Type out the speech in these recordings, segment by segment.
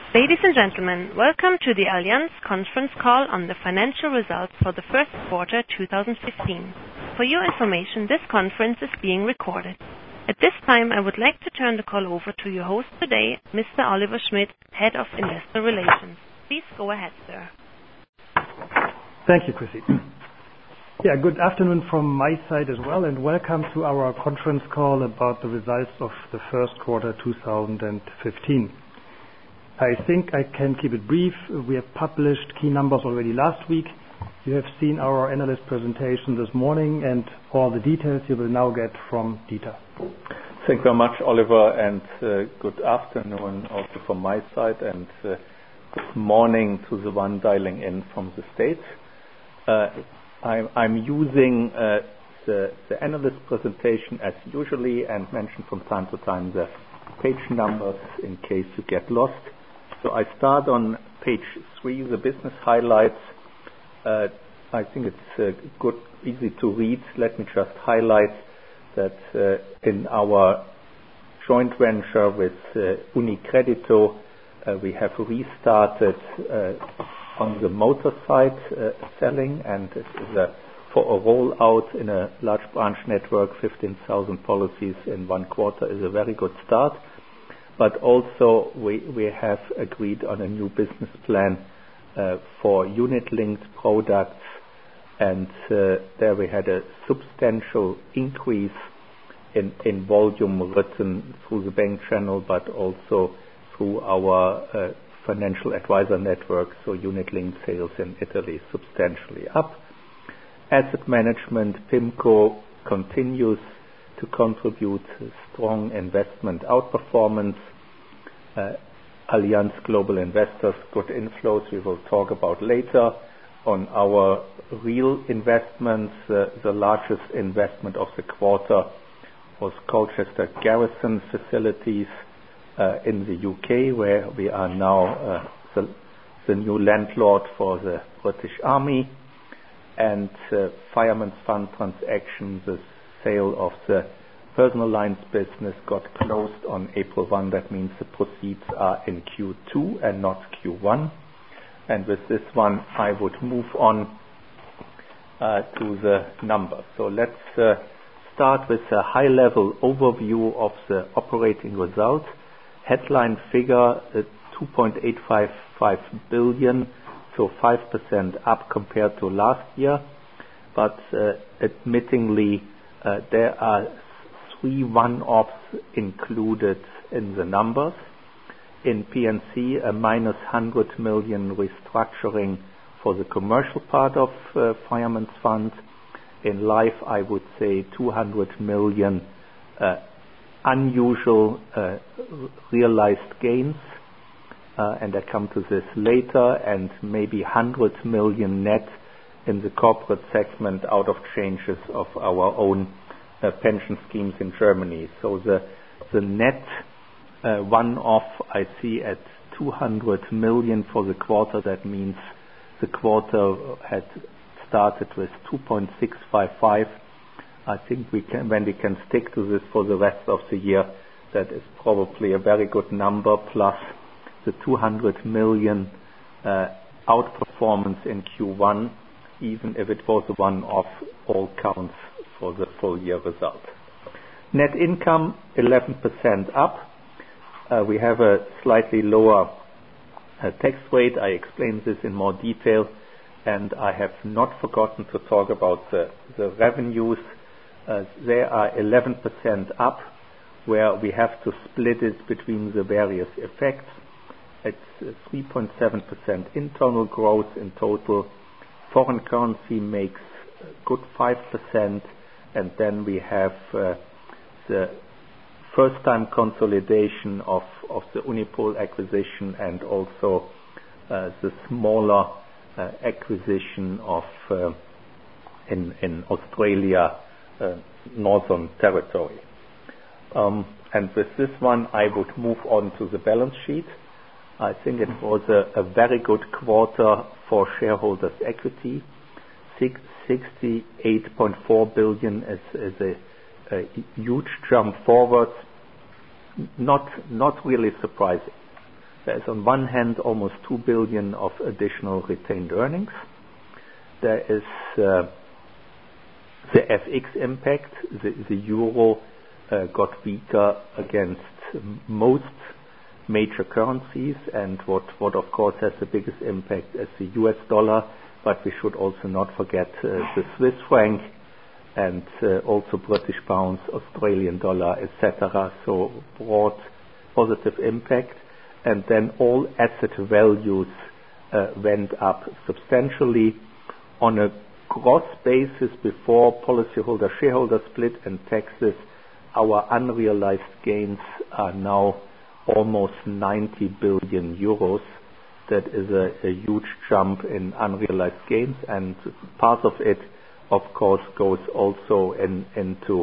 Ladies and gentlemen, welcome to the Allianz conference call on the financial results for the first quarter 2015. For your information, this conference is being recorded. At this time, I would like to turn the call over to your host today, Mr. Oliver Schmidt, Head of Investor Relations. Please go ahead, sir. Thank you, Chrissy. Good afternoon from my side as well, and welcome to our conference call about the results of the first quarter 2015. I think I can keep it brief. We have published key numbers already last week. You have seen our analyst presentation this morning, and all the details you will now get from Dieter. Thank you very much, Oliver, and good afternoon also from my side, and good morning to the one dialing in from the States. I'm using the analyst presentation as usually and mention from time to time the page numbers in case you get lost. So I start on page 3, the business highlights. I think it's good, easy to read. Let me just highlight that in our joint venture with UniCredito, we have restarted on the motor side selling, and it is for a rollout in a large branch network. 15,000 policies in 1 quarter is a very good start. But also we have agreed on a new business plan for unit-linked products, and there we had a substantial increase in volume written through the bank channel, but also through our financial advisor network. So unit-linked sales in Italy substantially up. Asset management, PIMCO, continues to contribute strong investment outperformance. Allianz Global Investors, good inflows we will talk about later. On our real investments, the largest investment of the quarter was Colchester Garrison facilities in the UK, where we are now the new landlord for the British Army. And Fireman's Fund transaction, the sale of the personal lines business, got closed on April 1. That means the proceeds are in Q2 and not Q1. And with this one, I would move on to the numbers. So let's start with a high-level overview of the operating result. Headline figure 2.855 billion, so 5% up compared to last year. But admittingly, there are 3 one-offs included in the numbers. In P&C, a minus 100 million restructuring for the commercial part of Fireman's Fund. In life, I would say 200 million unusual realized gains, and I come to this later, and maybe 100 million net in the corporate segment out of changes of our own pension schemes in Germany. So the net one-off I see at 200 million for the quarter. That means the quarter had started with 2.655. I think when we can stick to this for the rest of the year, that is probably a very good number, plus the 200 million outperformance in Q1, even if it was a one-off, all counts for the full year result. Net income 11% up. We have a slightly lower tax rate. I explained this in more detail, and I have not forgotten to talk about the revenues. They are 11% up, where we have to split it between the various effects. It's 3.7% internal growth in total. Foreign currency makes good 5%, and then we have the first time consolidation of the Unipol acquisition, and also the smaller acquisition of in Australia, Northern Territory. And with this one, I would move on to the balance sheet. I think it was a very good quarter for shareholders' equity. 68.4 billion is a huge jump forward. Not really surprising. There's on one hand almost 2 billion of additional retained earnings. There is the FX impact. The euro got weaker against most major currencies, and what of course has the biggest impact is the US dollar, but we should also not forget the Swiss franc and also British pounds, Australian dollar, etc. So broad positive impact. And then all asset values went up substantially. On a gross basis before policyholder shareholder split and taxes, our unrealized gains are now almost 90 billion euros. That is a huge jump in unrealized gains, and part of it, of course, goes also into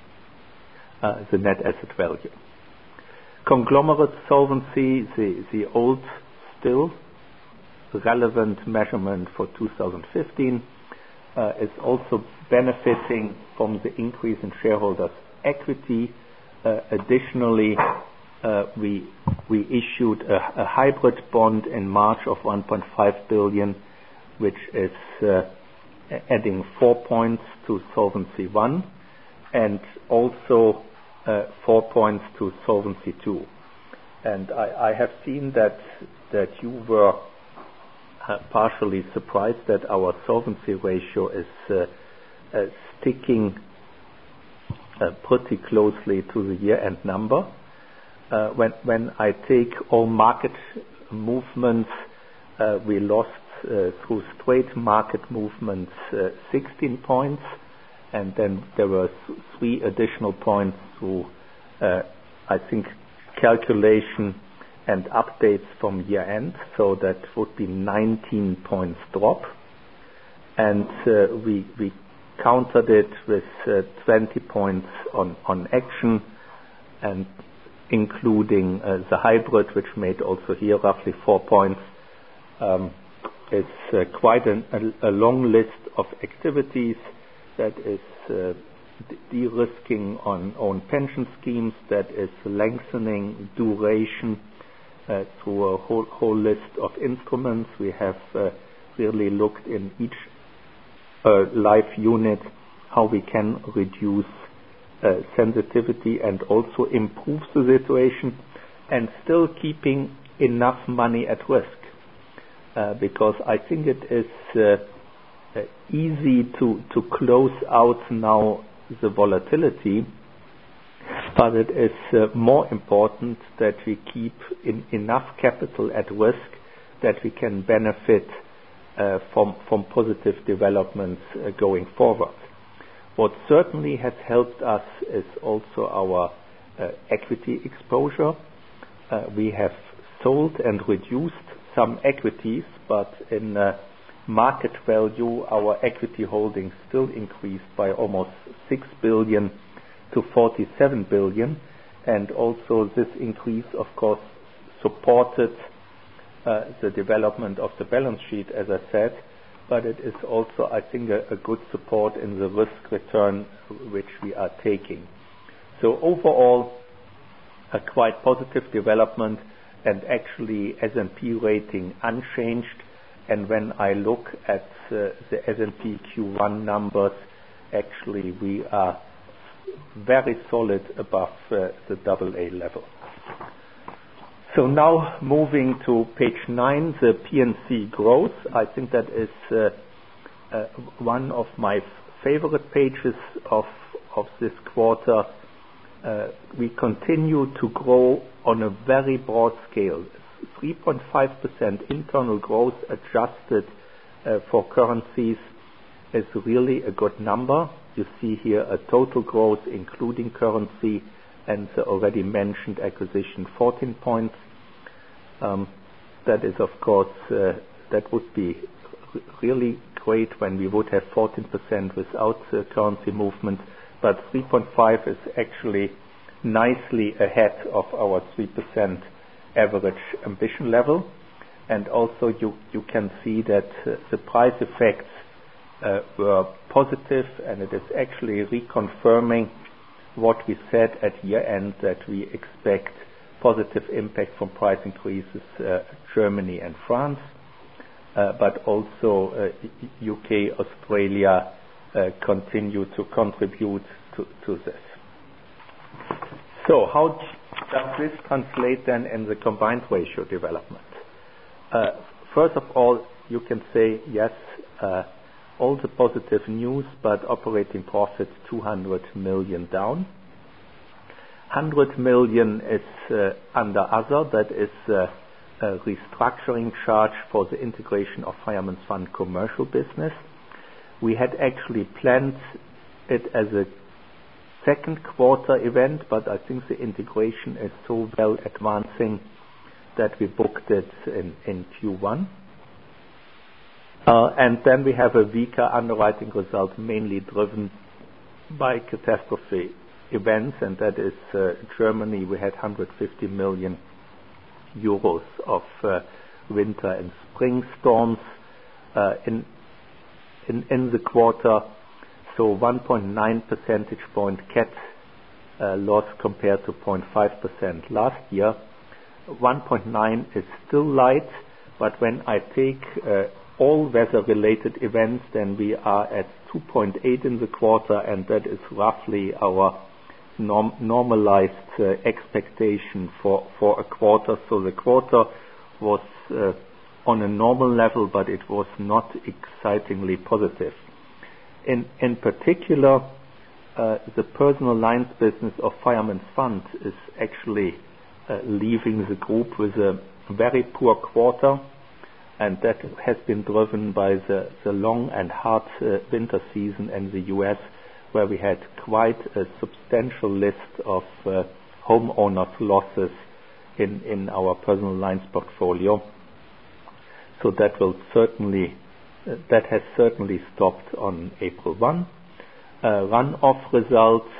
the net asset value. Conglomerate solvency, the old still relevant measurement for 2015, is also benefiting from the increase in shareholders' equity. Additionally, we issued a hybrid bond in March of 1.5 billion, which is adding 4 points to Solvency 1 and also 4 points to Solvency 2. And I have seen that you were partially surprised that our solvency ratio is sticking pretty closely to the year-end number. When I take all market movements, we lost through straight market movements 16 points, and then there were 3 additional points through, I think, calculation and updates from year end, so that would be 19 points drop. And we countered it with 20 points on action, and including the hybrid, which made also here roughly 4 points. It's quite a long list of activities. That is de-risking on own pension schemes, that is lengthening duration through a whole list of instruments. We have really looked in each life unit how we can reduce sensitivity and also improve the situation, and still keeping enough money at risk, because I think it is easy to close out now the volatility, but it is more important that we keep enough capital at risk that we can benefit from positive developments going forward. What certainly has helped us is also our equity exposure. We have sold and reduced some equities, but in market value, our equity holdings still increased by almost 6 billion to 47 billion. And also this increase, of course, supported the development of the balance sheet, as I said, but it is also, I think, a good support in the risk return which we are taking. So overall, a quite positive development, and actually S&P rating unchanged. And when I look at the S&P Q1 numbers, actually we are very solid above the AA level. So now moving to page 9, the P&C growth. I think that is one of my favorite pages of this quarter. We continue to grow on a very broad scale. 3.5% internal growth adjusted for currencies is really a good number. You see here a total growth including currency and the already mentioned acquisition 14 points. That is, of course, that would be really great when we would have 14% without currency movement, but 3.5 is actually nicely ahead of our 3% average ambition level. And also you can see that the price effects were positive, and it is actually reconfirming what we said at year end, that we expect positive impact from price increases, Germany and France, but also UK, Australia continue to contribute to this. So how does this translate then in the combined ratio development? First of all, you can say yes, all the positive news, but operating profit 200 million down. 100 million is under other, that is a restructuring charge for the integration of Fireman's Fund commercial business. We had actually planned it as a second quarter event, but I think the integration is so well advancing that we booked it in Q1. And then we have a weaker underwriting result, mainly driven by catastrophe events, and that is Germany. We had 150 million euros of winter and spring storms in the quarter. So 1.9 percentage point cat loss compared to 0.5% last year. 1.9 is still light, but when I take all weather-related events, then we are at 2.8 in the quarter, and that is roughly our normalized expectation for a quarter. So the quarter was on a normal level, but it was not excitingly positive. In particular, the personal lines business of Fireman's Fund is actually leaving the group with a very poor quarter, and that has been driven by the long and hard winter season in the US, where we had quite a substantial list of homeowners losses in our personal lines portfolio. So that has certainly stopped on April 1. Run-off results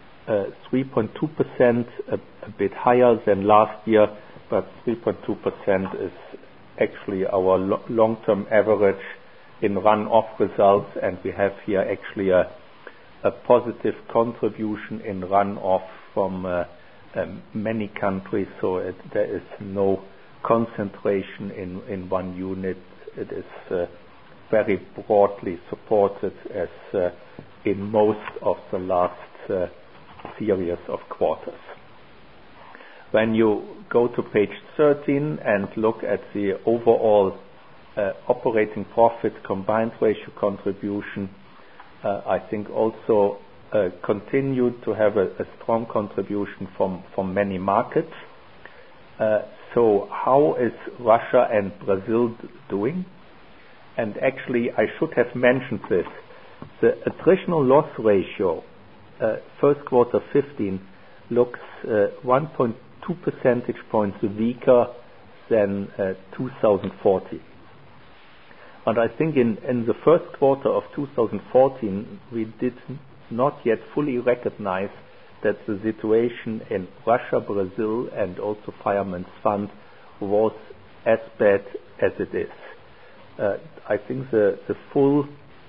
3.2%, a bit higher than last year, but 3.2% is actually our long-term average in run-off results, and we have here actually a positive contribution in run-off from many countries, so there is no concentration in one unit. It is very broadly supported as in most of the last series of quarters. When you go to page 13 and look at the overall operating profit combined ratio contribution, I think also continued to have a strong contribution from many markets. So how is Russia and Brazil doing? And actually, I should have mentioned this. The attritional loss ratio, first quarter 15, looks 1.2 percentage points weaker than 2014. And I think in the first quarter of 2014, we did not yet fully recognize that the situation in Russia, Brazil, and also Fireman's Fund was as bad as it is. I think the full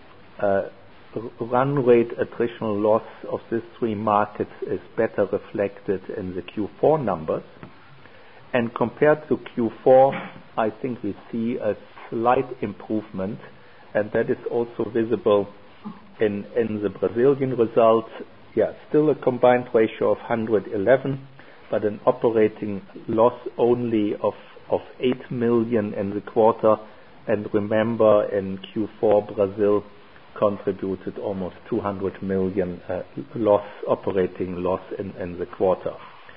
run rate attritional loss of these three markets is better reflected in the Q4 numbers. And compared to Q4, I think we see a slight improvement, and that is also visible in the Brazilian results. Yeah, still a combined ratio of 111, but an operating loss only of 8 million in the quarter. And remember, in Q4, Brazil contributed almost 200 million operating loss in the quarter.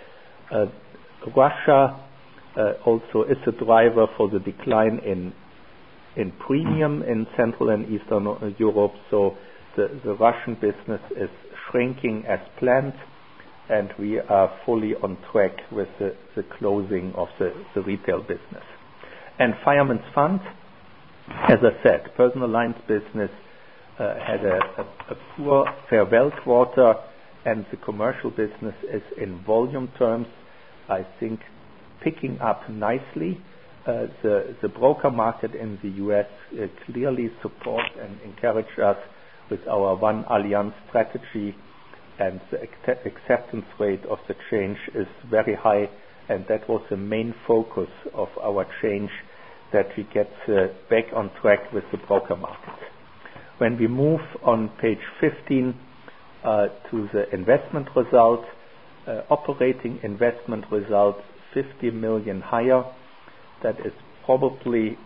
Russia also is a driver for the decline in premium in Central and Eastern Europe. So the Russian business is shrinking as planned, and we are fully on track with the closing of the retail business. And Fireman's Fund, as I said, personal lines business had a poor farewell quarter, and the commercial business is in volume terms, I think, picking up nicely. The broker market in the US clearly supports and encourages us with our One Allianz strategy, and the acceptance rate of the change is very high and that was the main focus of our change, that we get back on track with the broker market. When we move on page 15 to the investment result, operating investment result 50 million higher. That is probably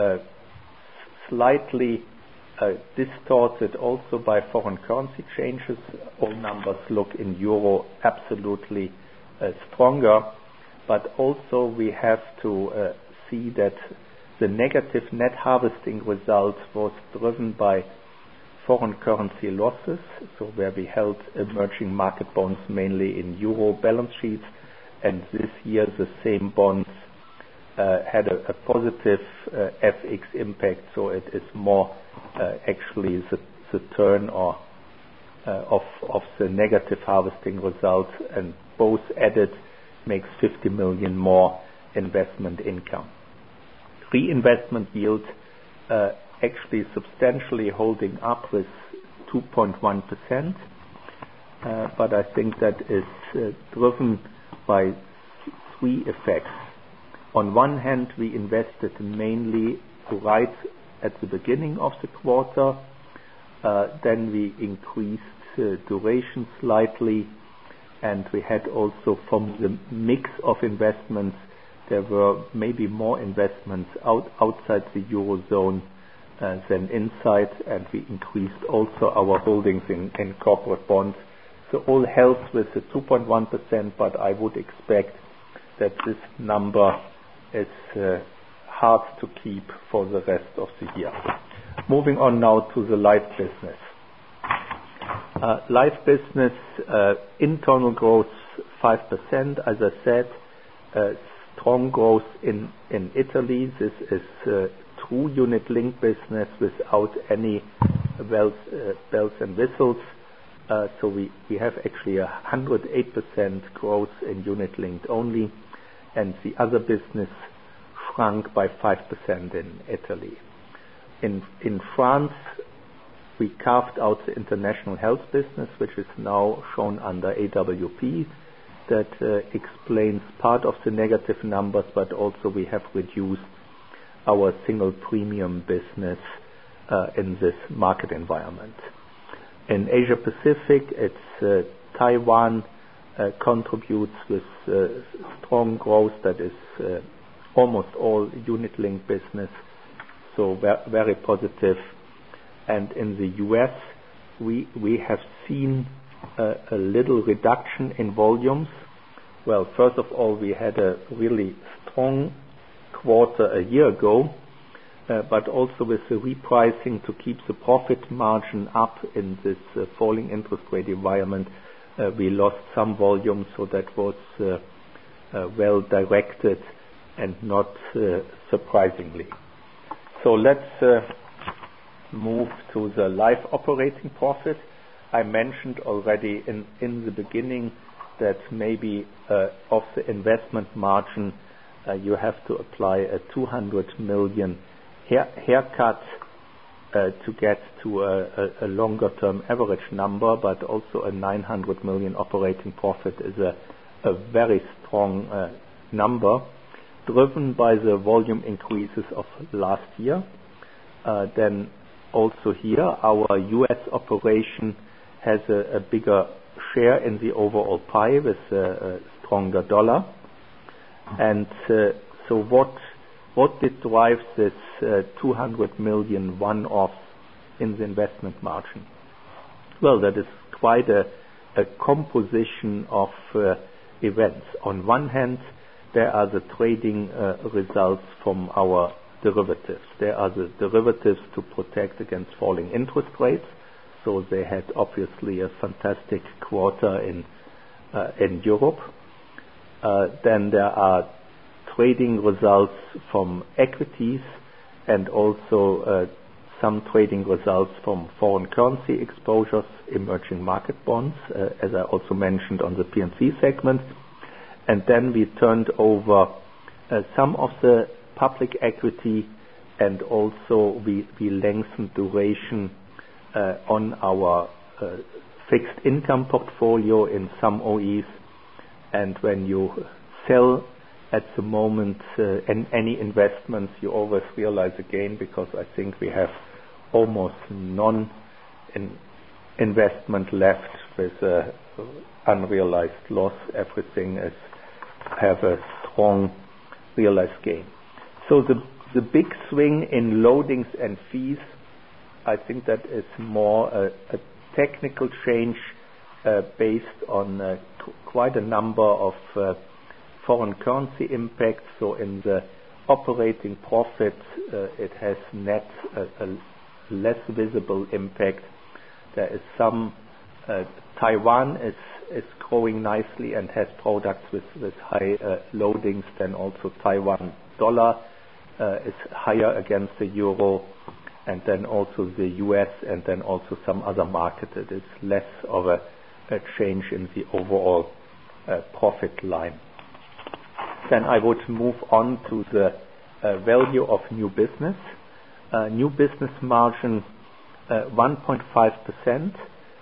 slightly distorted also by foreign currency changes. All numbers look in euro absolutely stronger, but also we have to see that the negative net harvesting result was driven by foreign currency losses, so where we held emerging market bonds mainly in euro balance sheets, and this year the same bonds had a positive FX impact, so it is more actually the turn of the negative harvesting result, and both added makes 50 million more investment income. Reinvestment yield actually substantially holding up with 2.1%, but I think that is driven by three effects. On one hand, we invested mainly right at the beginning of the quarter, then we increased duration slightly, and we had also from the mix of investments, there were maybe more investments outside the Eurozone than inside, and we increased also our holdings in corporate bonds. So all helps with the 2.1%, but I would expect that this number is hard to keep for the rest of the year. Moving on now to the life business. Life business internal growth 5%, as I said, strong growth in Italy. This is true unit-linked business without any bells and whistles. So we have actually 108% growth in unit-linked only, and the other business shrunk by 5% in Italy. In France, we carved out the international health business, which is now shown under AWP. That explains part of the negative numbers, but also we have reduced our single premium business in this market environment. In Asia Pacific, it's Taiwan contributes with strong growth that is almost all unit-linked business, so very positive. And in the US, we have seen a little reduction in volumes. Well, first of all, we had a really strong quarter a year ago, but also with the repricing to keep the profit margin up in this falling interest rate environment, we lost some volume, so that was well directed and not surprisingly. So let's move to the life operating profit. I mentioned already in the beginning that maybe of the investment margin you have to apply a 200 million haircut to get to a longer term average number, but also a 900 million operating profit is a very strong number, driven by the volume increases of last year. Then also here, our US operation has a bigger share in the overall pie with a stronger dollar. And so what did drive this 200 million one-off in the investment margin? Well, that is quite a composition of events. On one hand, there are the trading results from our derivatives. There are the derivatives to protect against falling interest rates. So they had obviously a fantastic quarter in Europe. Then there are trading results from equities and also some trading results from foreign currency exposures, emerging market bonds, as I also mentioned on the P&C segment. And then we turned over some of the public equity, and also we lengthened duration on our fixed income portfolio in some OEs. And when you sell at the moment, in any investments, you always realize a gain, because I think we have almost investment left with unrealized loss. Everything have a strong realized gain. So the big swing in loadings and fees, I think that is more a technical change based on quite a number of foreign currency impacts. So in the operating profit, it has net a less visible impact. There is some Taiwan is growing nicely and has products with high loadings. Then also Taiwan dollar is higher against the euro, and then also the US, and then also some other market. It is less of a change in the overall profit line. Then I would move on to the value of new business. New business margin 1.5%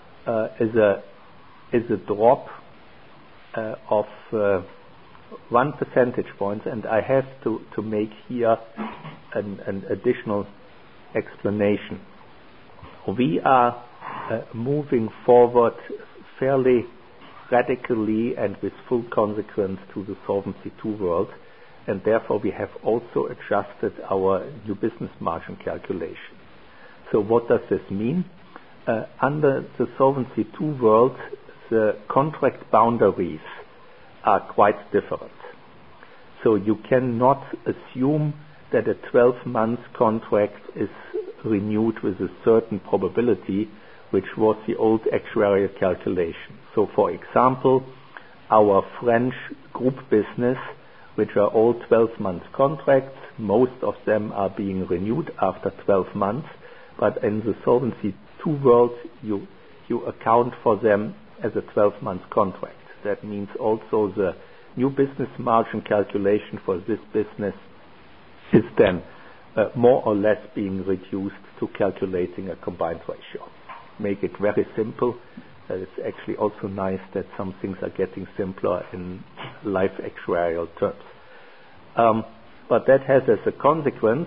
is a drop of 1 percentage point, and I have to make here an additional explanation. We are moving forward fairly radically and with full consequence to the Solvency II world, and therefore we have also adjusted our new business margin calculation. So what does this mean? Under the Solvency II world, the contract boundaries are quite different. So you cannot assume that a 12-month contract is renewed with a certain probability, which was the old actuarial calculation. So for example, our French group business, which are all 12-month contracts, most of them are being renewed after 12 months, but in the Solvency II world, you account for them as a 12-month contract. That means also the new business margin calculation for this business is then more or less being reduced to calculating a combined ratio. Make it very simple. It's actually also nice that some things are getting simpler in life actuarial terms. But that has as a consequence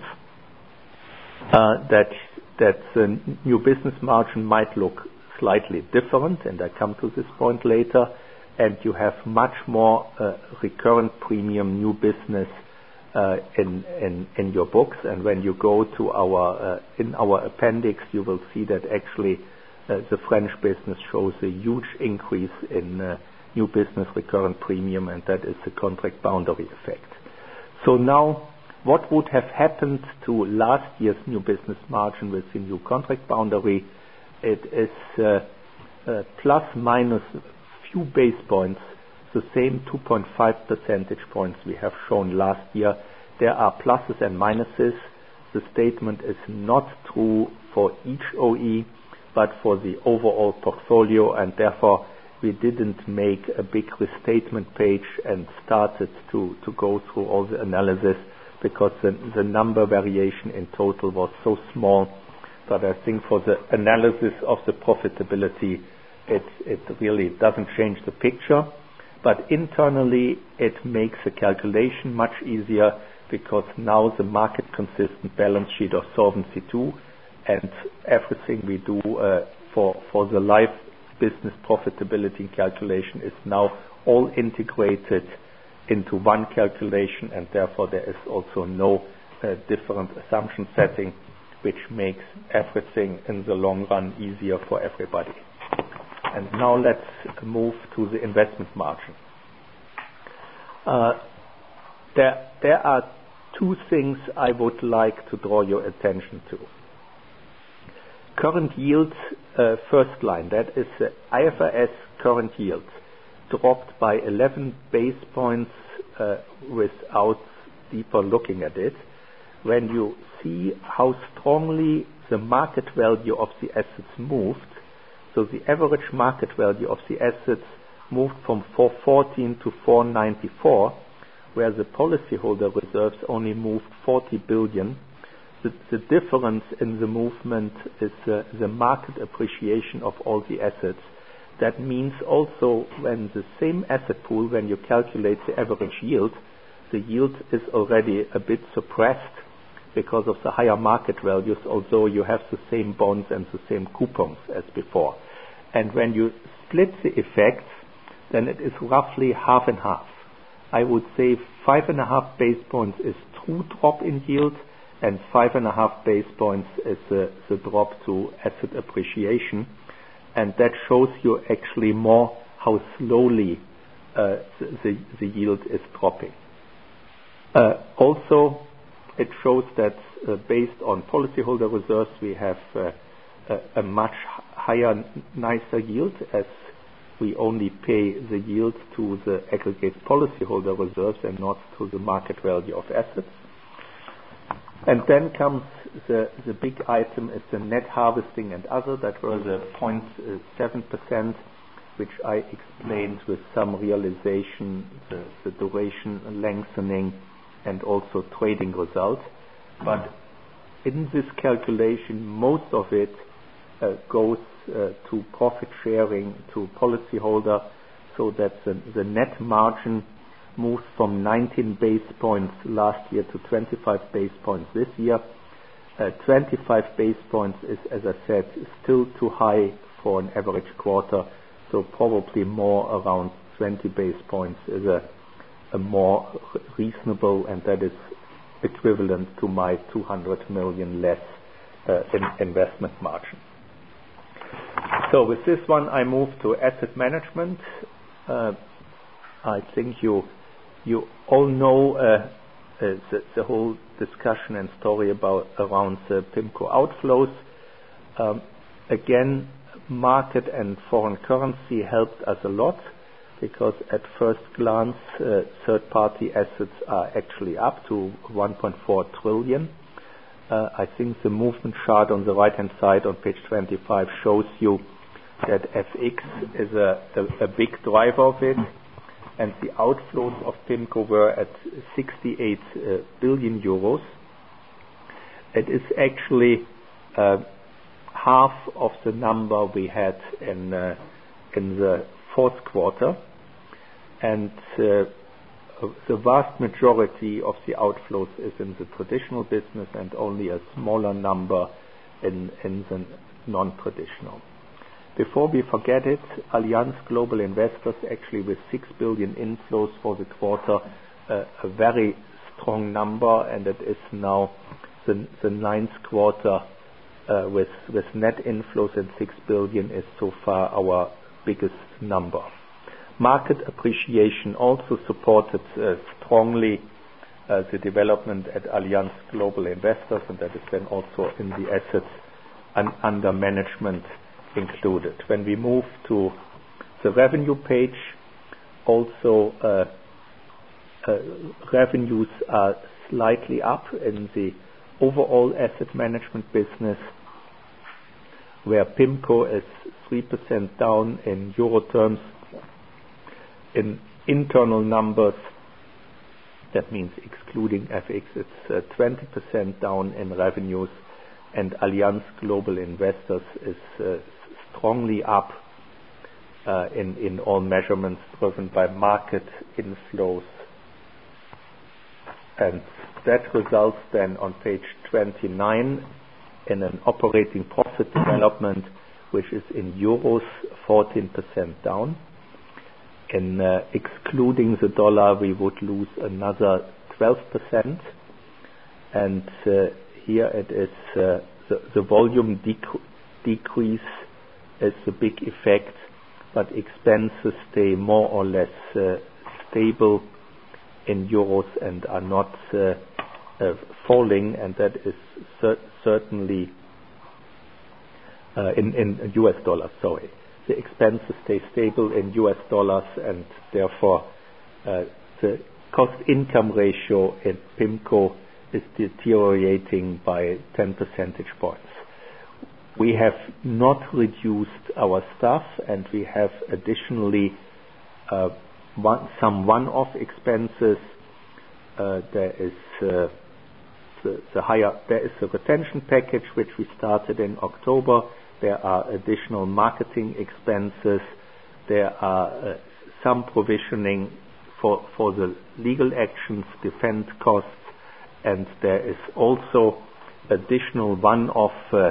that the new business margin might look slightly different, and I come to this point later, and you have much more recurrent premium new business in your books. And when you go to in our appendix, you will see that actually the French business shows a huge increase in new business recurrent premium, and that is the contract boundary effect. So now, what would have happened to last year's new business margin with the new contract boundary? It is plus minus few base points, the same 2.5 percentage points we have shown last year. There are pluses and minuses. The statement is not true for each OE, but for the overall portfolio, and therefore we didn't make a big restatement page and started to go through all the analysis, because the number variation in total was so small. But I think for the analysis of the profitability, it really doesn't change the picture. But internally, it makes the calculation much easier, because now the market consistent balance sheet of Solvency II and everything we do for the life business profitability calculation is now all integrated into one calculation, and therefore there is also no different assumption setting, which makes everything in the long run easier for everybody. And now let's move to the investment margin. There are two things I would like to draw your attention to. Current yields, first line, that is IFRS current yields, dropped by 11 base points without deeper looking at it. When you see how strongly the market value of the assets moved, so the average market value of the assets moved from 414 to 494, where the policyholder reserves only moved 40 billion. The difference in the movement is the market appreciation of all the assets. That means also when the same asset pool, when you calculate the average yield, the yield is already a bit suppressed because of the higher market values, although you have the same bonds and the same coupons as before. And when you split the effects, then it is roughly half and half. I would say 5.5 base points is true drop in yield, and 5.5 base points is the drop to asset appreciation. And that shows you actually more how slowly the yield is dropping. Also, it shows that based on policyholder reserves, we have a much higher, nicer yield, as we only pay the yield to the aggregate policyholder reserves and not to the market value of assets. And then comes the big item is the net harvesting and other. That was a 0.7%, which I explained with some realization, the duration lengthening, and also trading result. But in this calculation, most of it goes to profit sharing to policyholder, so that the net margin moves from 19 base points last year to 25 base points this year. 25 base points is, as I said, still too high for an average quarter, so probably more around 20 base points is a more reasonable, and that is equivalent to my 200 million less in investment margin. So with this one, I move to asset management. I think you all know the whole discussion and story around the PIMCO outflows. Again, market and foreign currency helped us a lot, because at first glance, third-party assets are actually up to 1.4 trillion. I think the movement chart on the right-hand side on page 25 shows you that FX is a big driver of it, and the outflows of PIMCO were at 68 billion euros. It is actually half of the number we had in the fourth quarter, and the vast majority of the outflows is in the traditional business and only a smaller number in the non-traditional. Before we forget it, Allianz Global Investors actually with 6 billion inflows for the quarter, a very strong number, and it is now the ninth quarter with net inflows, and 6 billion is so far our biggest number. Market appreciation also supported strongly the development at Allianz Global Investors, and that is then also in the assets under management included. When we move to the revenue page, also revenues are slightly up in the overall asset management business, where PIMCO is 3% down in euro terms. In internal numbers, that means excluding FX, it's 20% down in revenues, and Allianz Global Investors is strongly up in all measurements, driven by market inflows. And that results then on page 29 in an operating profit development, which is in euros 14% down. In excluding the dollar, we would lose another 12%. And here it is the volume decrease is a big effect, but expenses stay more or less stable in euros and are not falling, and that is certainly in US dollars, sorry. The expenses stay stable in US dollars, and therefore the cost-income ratio in PIMCO is deteriorating by 10 percentage points. We have not reduced our staff, and we have additionally some one-off expenses. There is a retention package which we started in October. There are additional marketing expenses. There are some provisioning for the legal actions, defense costs, and there is also additional one-off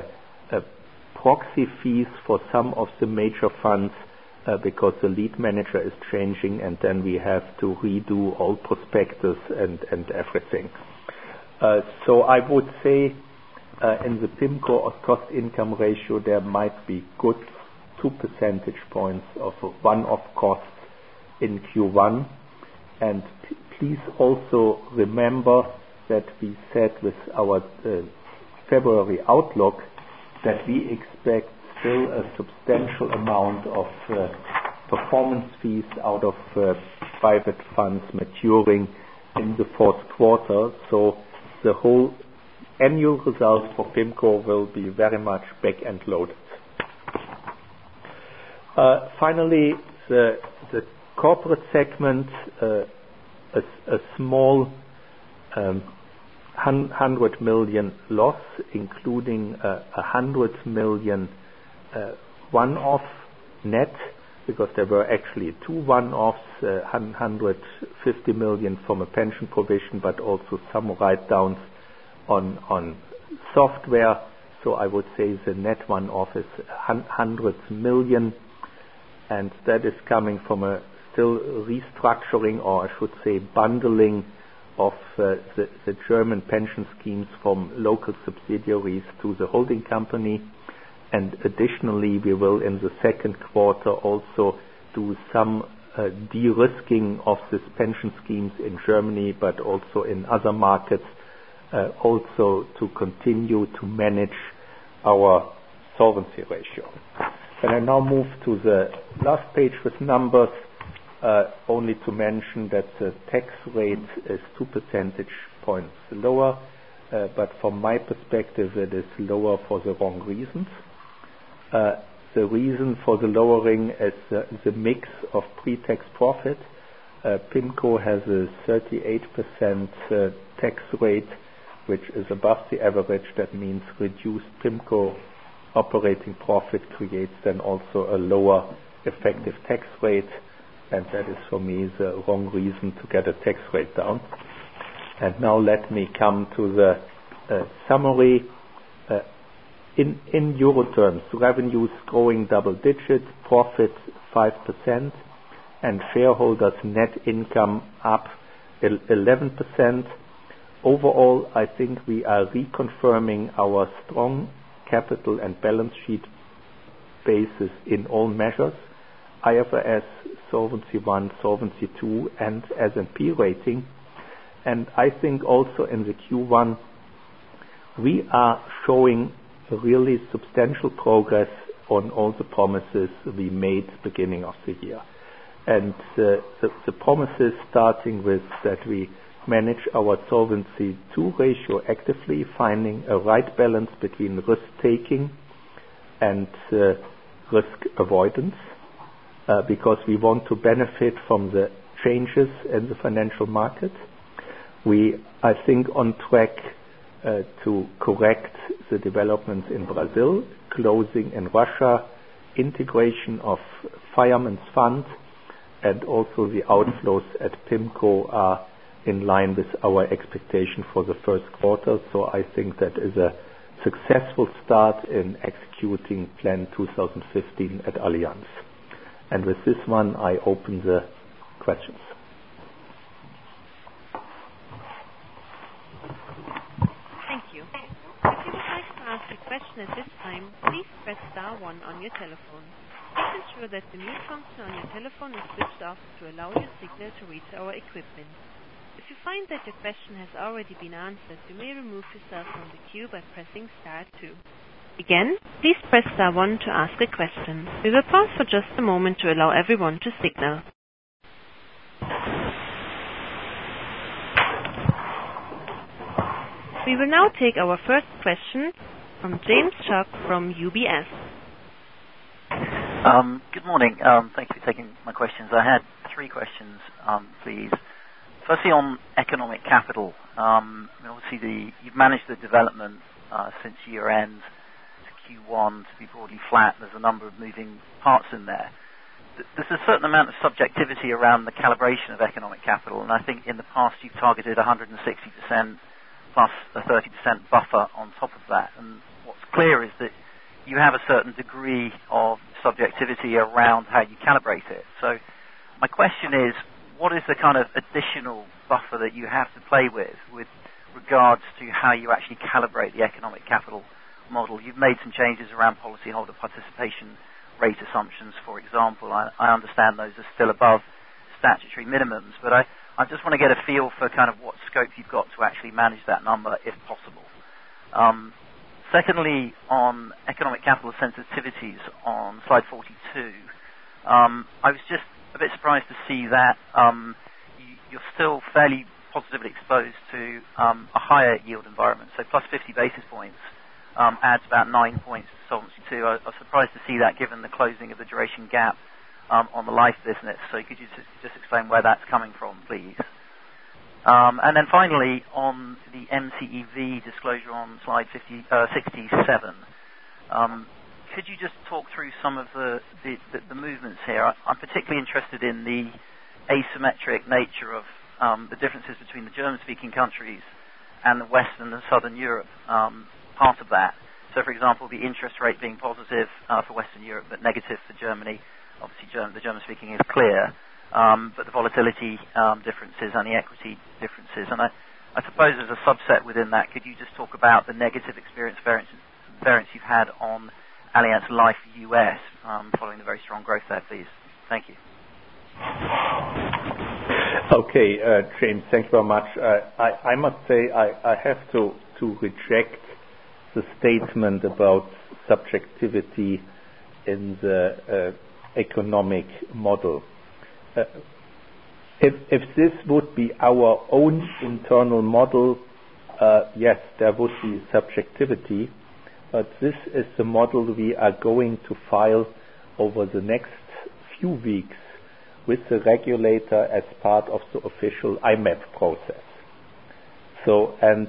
proxy fees for some of the major funds because the lead manager is changing, and then we have to redo all prospectus and everything. So I would say in the PIMCO cost-income ratio there might be good 2 percentage points of one-off costs in Q1. And please also remember that we said with our February outlook that we expect still a substantial amount of performance fees out of private funds maturing in the fourth quarter. So the whole annual result for PIMCO will be very much back-end loaded. Finally, the corporate segment, a small 100 million loss, including 100 million one-off net, because there were actually two one-offs, 150 million from a pension provision, but also some write-downs on software. So I would say the net one-off is 100 million, and that is coming from a still restructuring, or I should say bundling, of the German pension schemes from local subsidiaries to the holding company. And additionally, we will in the second quarter also do some de-risking of these pension schemes in Germany, but also in other markets, also to continue to manage our solvency ratio. And I now move to the last page with numbers, only to mention that the tax rate is 2 percentage points lower, but from my perspective it is lower for the wrong reasons. The reason for the lowering is the mix of pre-tax profit. PIMCO has a 38% tax rate, which is above the average. That means reduced PIMCO operating profit creates then also a lower effective tax rate, and that is for me the wrong reason to get a tax rate down. And now let me come to the summary. In euro terms, revenues growing double digits, profit 5%, and shareholders net income up 11%. Overall, I think we are reconfirming our strong capital and balance sheet basis in all measures, IFRS, Solvency I, Solvency II, and S&P rating. And I think also in the Q1 we are showing really substantial progress on all the promises we made beginning of the year. And the promises starting with that we manage our Solvency II ratio actively, finding a right balance between risk-taking and risk avoidance, because we want to benefit from the changes in the financial market. We, I think, on track to correct the developments in Brazil, closing in Russia, integration of Fireman's Fund, and also the outflows at PIMCO are in line with our expectation for the first quarter. So I think that is a successful start in executing Plan 2015 at Allianz. And with this one, I open the questions. At this time, please press star 1 on your telephone. Please ensure that the mute function on your telephone is switched off to allow your signal to reach our equipment. If you find that your question has already been answered, you may remove yourself from the queue by pressing star 2. Again, please press star 1 to ask a question. We will pause for just a moment to allow everyone to signal. We will now take our first question from James Shuck from UBS. Good morning. Thank you for taking my questions. I had 3 questions, please. Firstly, on economic capital. Obviously, you've managed the development since year end to Q1 to be broadly flat. There's a number of moving parts in there. there's a certain amount of subjectivity around the calibration of economic capital, and I think in the past you've targeted 160% plus a 30% buffer on top of that. And what's clear is that you have a certain degree of subjectivity around how you calibrate it. So my question is, what is the kind of additional buffer that you have to play with regards to how you actually calibrate the economic capital model? You've made some changes around policyholder participation rate assumptions, for example. I understand those are still above statutory minimums, but I just want to get a feel for kind of what scope you've got to actually manage that number if possible. Secondly, on economic capital sensitivities on slide 42, I was just a bit surprised to see that you're still fairly positively exposed to a higher yield environment. So plus 50 basis points adds about 9 points to Solvency II. I was surprised to see that given the closing of the duration gap on the life business. So could you just explain where that's coming from, please? And then finally, on the MCEV disclosure on slide 67, could you just talk through some of the movements here? I'm particularly interested in the asymmetric nature of the differences between the German-speaking countries and the Western and Southern Europe part of that. So, for example, the interest rate being positive for Western Europe but negative for Germany. Obviously, the German-speaking is clear, but the volatility differences and the equity differences. And I suppose as a subset within that, could you just talk about the negative experience variance you've had on Allianz Life US following the very strong growth there, please? Thank you. Okay, James, thank you very much. I must say I have to reject the statement about subjectivity in the economic model. If this would be our own internal model, yes, there would be subjectivity, but this is the model we are going to file over the next few weeks with the regulator as part of the official IMAP process. So, and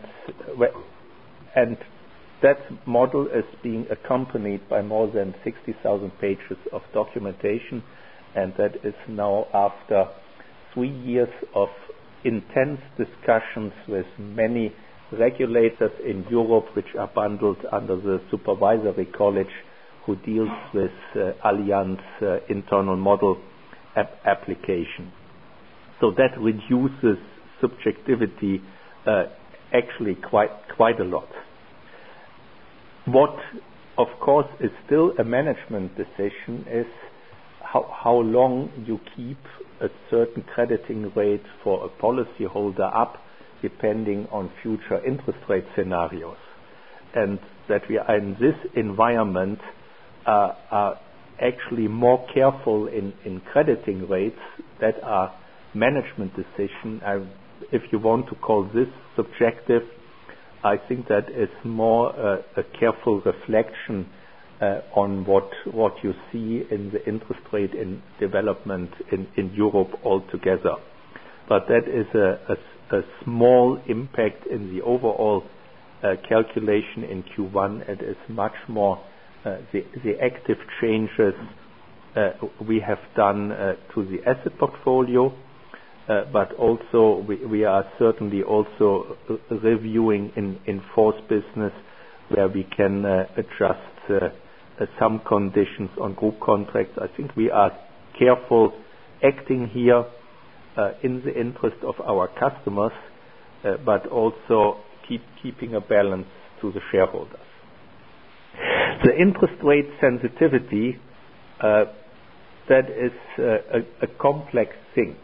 that model is being accompanied by more than 60,000 pages of documentation, and that is now after 3 years of intense discussions with many regulators in Europe, which are bundled under the supervisory college who deals with Allianz internal model application. So that reduces subjectivity actually quite a lot. What, of course, is still a management decision is how long you keep a certain crediting rate for a policyholder up, depending on future interest rate scenarios. And that we are in this environment are actually more careful in crediting rates that are management decision. If you want to call this subjective, I think that is more a careful reflection on what you see in the interest rate in development in Europe altogether. But that is a small impact in the overall calculation in Q1. It is much more the active changes we have done to the asset portfolio, but also we are certainly also reviewing in force business where we can adjust some conditions on group contracts. I think we are careful acting here in the interest of our customers, but also keeping a balance to the shareholders. The interest rate sensitivity, that is a complex thing.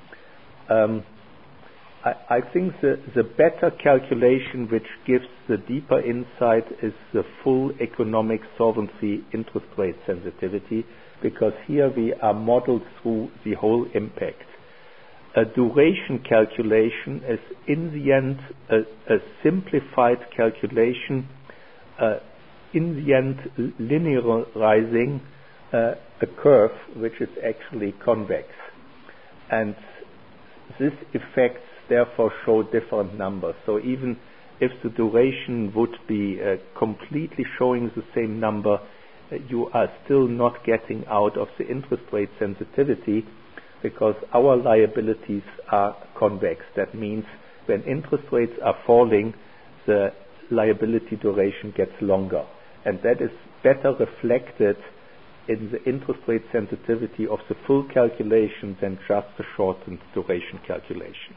I think the better calculation which gives the deeper insight is the full economic solvency interest rate sensitivity, because here we are modeled through the whole impact. A duration calculation is in the end a simplified calculation, in the end linearizing a curve which is actually convex. And this effects therefore show different numbers. So even if the duration would be completely showing the same number, you are still not getting out of the interest rate sensitivity because our liabilities are convex. That means when interest rates are falling, the liability duration gets longer. And that is better reflected in the interest rate sensitivity of the full calculation than just the shortened duration calculation.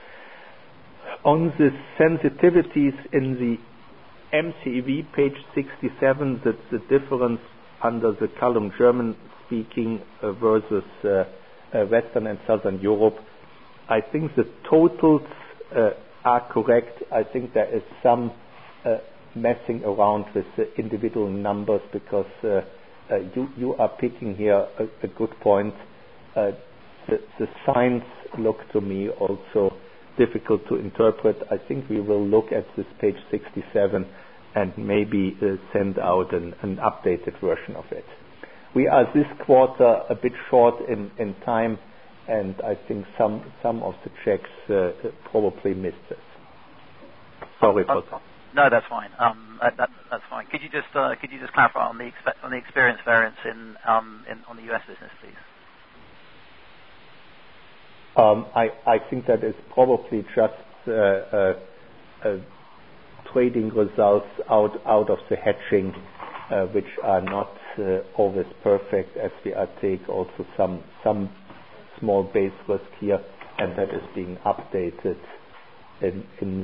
On the sensitivities in the MCEV, page 67, that's the difference under the column German speaking versus Western and Southern Europe. I think the totals are correct. I think there is some messing around with the individual numbers because you are picking here a good point. The signs look to me also difficult to interpret. I think we will look at this page 67 and maybe send out an updated version of it. We are this quarter a bit short in time, and I think some of the checks probably missed this. Sorry for that. No, that's fine. That's fine. Could you just clarify on the experience variance on the US business, please? I think that is probably just trading results out of the hedging, which are not always perfect, as we take also some small base risk here, and that is being updated in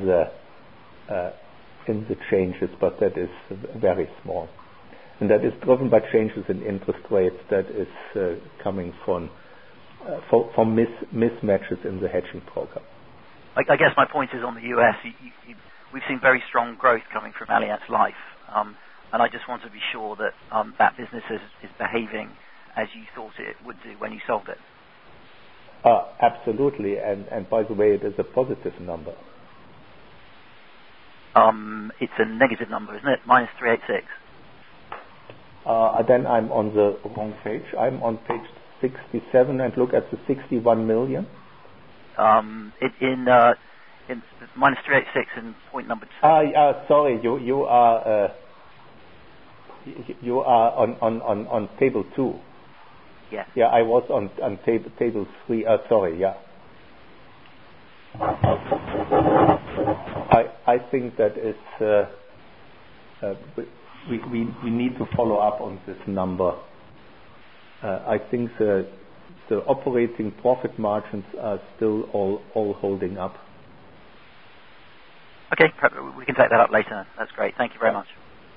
the changes, but that is very small, and that is driven by changes in interest rates. That is coming from mismatches in the hedging program. I guess my point is on the US. We've seen very strong growth coming from Allianz Life, and I just want to be sure that that business is behaving as you thought it would do when you sold it. Absolutely, and by the way, it is a positive number. It's a negative number, isn't it? Minus 386. Then I'm on the wrong page. I'm on page 67 and look at the 61 million. In minus 386 in point number 2. Sorry, you are on table 2. Yes. Yeah, I was on table 3. Sorry, yeah. I think that is we need to follow up on this number. I think the operating profit margins are still all holding up. Okay, we can take that up later. That's great. Thank you very much.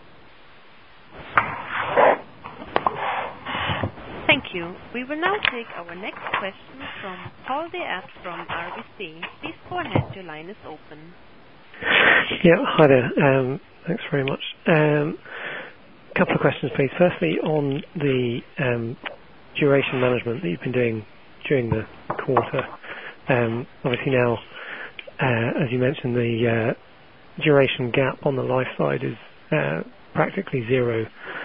Thank you. We will now take our next question from Paul De'Ath from RBC. Please go ahead. Your line is open. Yeah, hi there. Thanks very much. Couple of questions, please. Firstly, on the duration management that you've been doing during the quarter. Obviously now, as you mentioned, the duration gap on the life side is practically zero.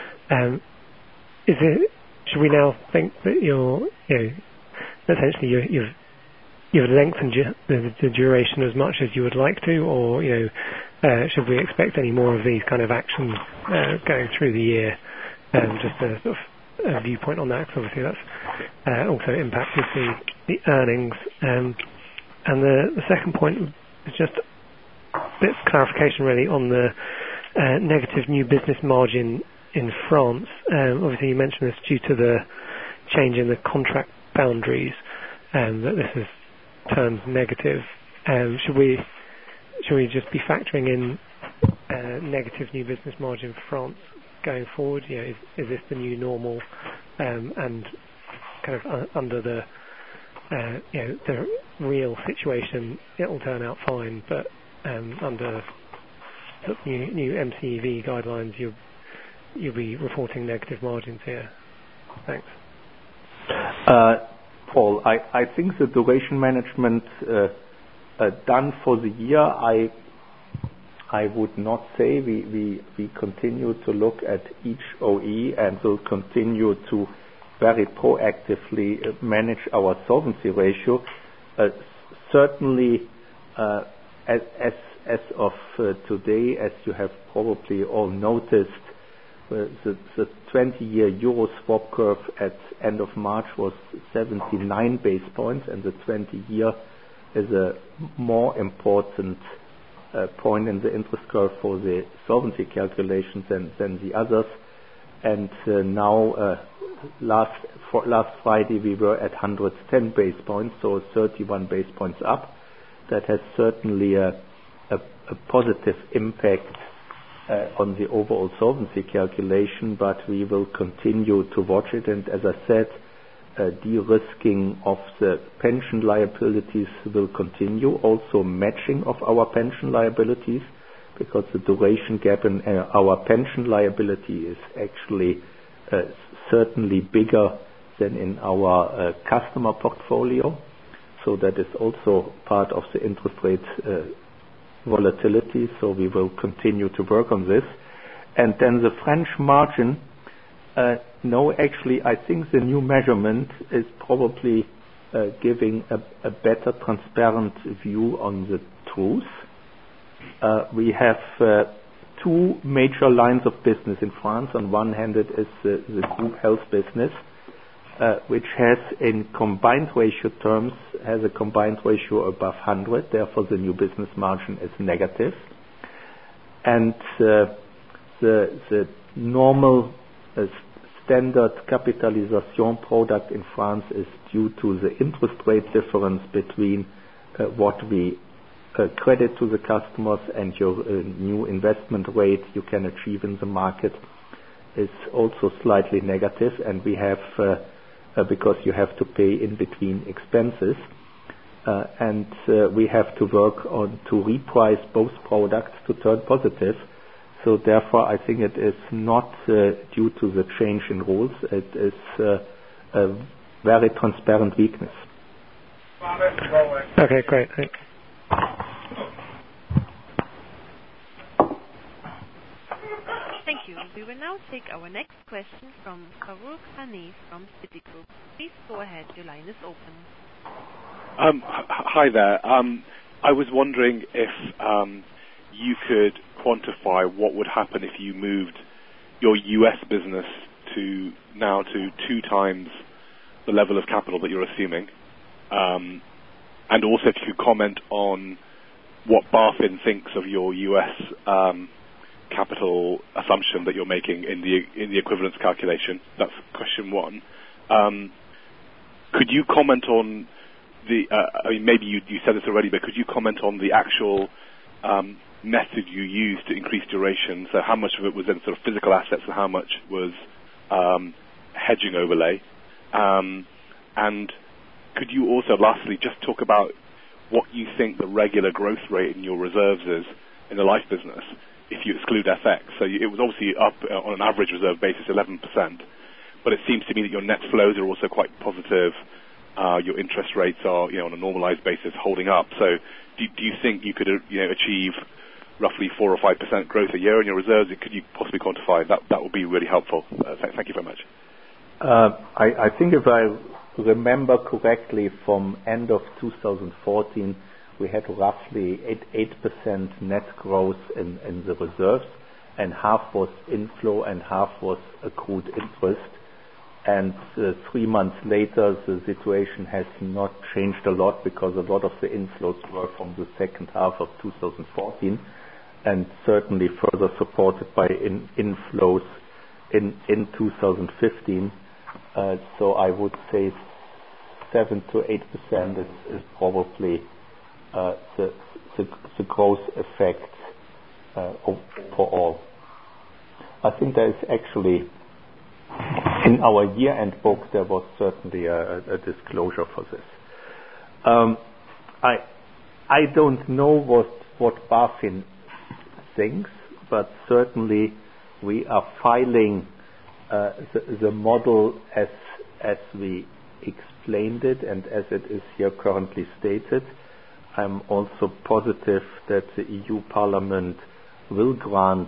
Should we now think that essentially you've lengthened the duration as much as you would like to, or should we expect any more of these kind of actions going through the year? Just a sort of a viewpoint on that, because obviously that's also impacted the earnings. And the second point is just a bit of clarification really on the negative new business margin in France. Obviously you mentioned this due to the change in the contract boundaries, that this has turned negative. Should we just be factoring in negative new business margin for France going forward? Is this the new normal, and kind of under the the real situation it will turn out fine, but under the new MCEV guidelines you'll be reporting negative margins here? Thanks. Paul, I think the duration management done for the year, I would not say. We continue to look at each OE and will continue to very proactively manage our solvency ratio. Certainly, as of today, as you have probably all noticed, The 20-year euro swap curve at end of March was 79 base points, and the 20-year is a more important point in the interest curve for the solvency calculations than the others. And now, last Friday, we were at 110 base points, so 31 base points up. That has certainly a positive impact on the overall solvency calculation, but we will continue to watch it. And as I said, de-risking of the pension liabilities will continue, also matching of our pension liabilities, because the duration gap in our pension liability is actually certainly bigger than in our customer portfolio. So that is also part of the interest rate volatility. So we will continue to work on this. And then the French margin, no, actually, I think the new measurement is probably giving a better transparent view on the truth. We have two major lines of business in France. On one hand, it is the group health business, which has, in combined ratio terms, has a combined ratio above 100. Therefore, the new business margin is negative. And the normal standard capitalization product in France is due to the interest rate difference between what we credit to the customers and your new investment rate you can achieve in the market is also slightly negative, and we have because you have to pay in between expenses, and we have to work on to reprice both products to turn positive. So therefore, I think it is not due to the change in rules. It is a very transparent weakness. Okay, great. Thanks. Thank you. We will now take our next question from Farooq Hanif from Citigroup. Please go ahead. Your line is open. Hi there. I was wondering if you could quantify what would happen if you moved your US business to 2 times the level of capital that you're assuming, and also if you could comment on what BaFin thinks of your US capital assumption that you're making in the equivalence calculation. That's question one. Could you comment on maybe you said this already, but could you comment on the actual method you used to increase duration? So how much of it was in sort of physical assets and how much was hedging overlay? And could you also lastly just talk about what you think the regular growth rate in your reserves is in the life business if you exclude FX? So it was obviously up on an average reserve basis 11%, but it seems to me that your net flows are also quite positive. Your interest rates are, on a normalized basis, holding up. So do you think you could achieve roughly 4 or 5% growth a year in your reserves? Could you possibly quantify that? That would be really helpful. Thank you very much. I think if I remember correctly, from end of 2014, we had roughly 8% net growth in the reserves, and half was inflow and half was accrued interest. And 3 months later, the situation has not changed a lot because a lot of the inflows were from the second half of 2014, and certainly further supported by inflows in 2015. So I would say 7 to 8% is probably the growth effect overall. I think there is actually, in our year-end book, there was certainly a disclosure for this. I don't know what BaFin thinks, but certainly we are filing the model as we explained it and as it is here currently stated. I'm also positive that the EU Parliament will grant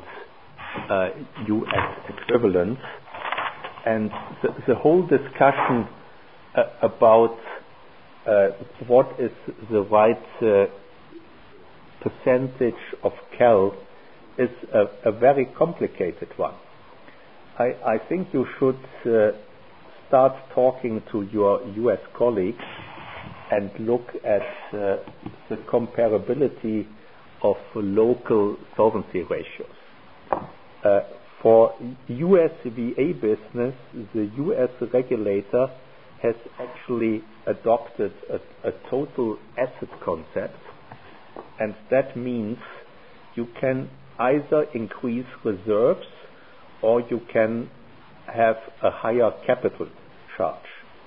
US equivalence. And the whole discussion about what is the right percentage of CAL is a very complicated one. I think you should start talking to your U.S. colleagues and look at the comparability of local solvency ratios. For U.S. VA business, the U.S. regulator has actually adopted a total asset concept, and that means you can either increase reserves or you can have a higher capital charge.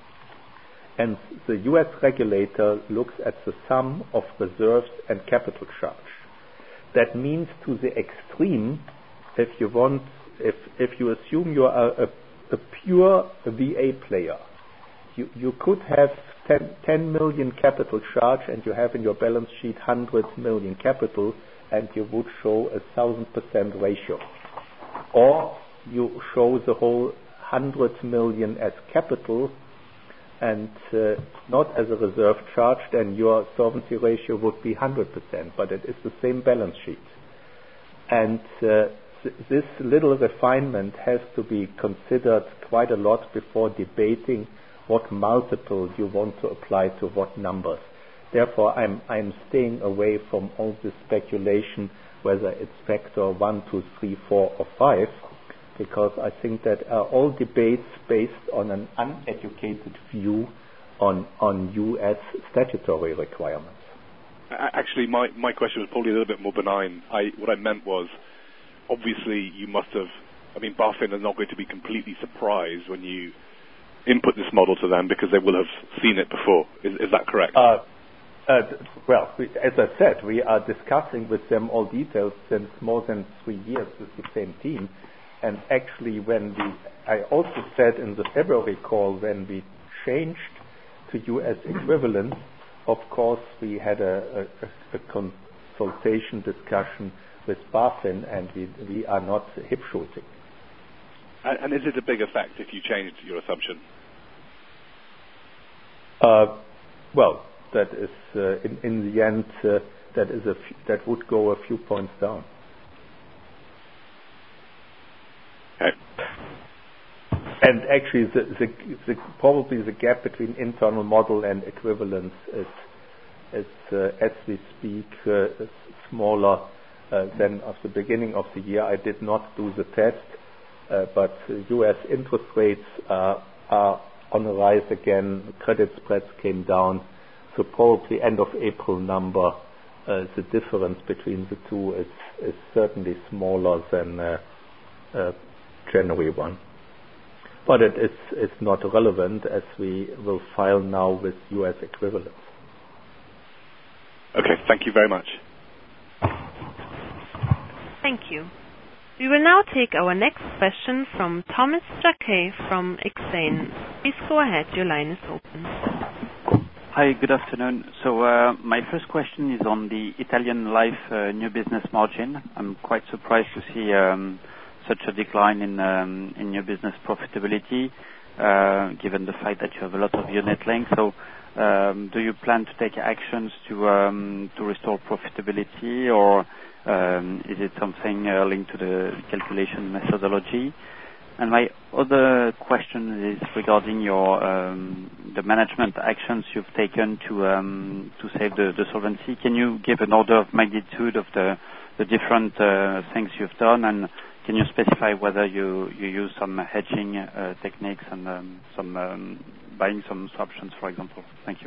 And the U.S. regulator looks at the sum of reserves and capital charge. That means to the extreme, if you assume you are a pure VA player, you could have 10 million capital charge and you have in your balance sheet 100 million capital and you would show 1,000% ratio. Or you show the whole 100 million as capital and not as a reserve charge, then your solvency ratio would be 100%, but it is the same balance sheet. And this little refinement has to be considered quite a lot before debating what multiple you want to apply to what numbers. Therefore, I'm staying away from all this speculation, whether it's factor 1, 2, 3, 4, or 5, because I think that are all debates based on an uneducated view on U.S. statutory requirements. Actually, my question was probably a little bit more benign. What I meant was, obviously, you must have. I mean, BaFin are not going to be completely surprised when you input this model to them because they will have seen it before. Is that correct? Well, as I said, we are discussing with them all details since more than 3 years with the same team. And actually, I also said in the February call when we changed to U.S. equivalent, of course, we had a consultation discussion with BaFin, and we are not hip shooting. And is it a big effect if you changed your assumption? Well, that is in the end that would go a few points down. Okay. And actually, probably the gap between internal model and equivalence is as we speak smaller than at the beginning of the year. I did not do the test, but U.S. interest rates are on the rise again. Credit spreads came down, so probably end of April number. The difference between the two is certainly smaller than January 1. But it's not relevant as we will file now with U.S. equivalents. Okay, thank you very much. Thank you. We will now take our next question from Thomas Jacquet from Exane. Please go ahead, your line is open. Hi, good afternoon. So my first question is on the Italian life new business margin. I'm quite surprised to see such a decline in new business profitability, given the fact that you have a lot of unit length. So do you plan to take actions to restore profitability, or is it something linked to the calculation methodology? And my other question is regarding your the management actions you've taken to save the solvency. Can you give an order of magnitude of the different things you've done, and can you specify whether you use some hedging techniques and some buying some options, for example? Thank you.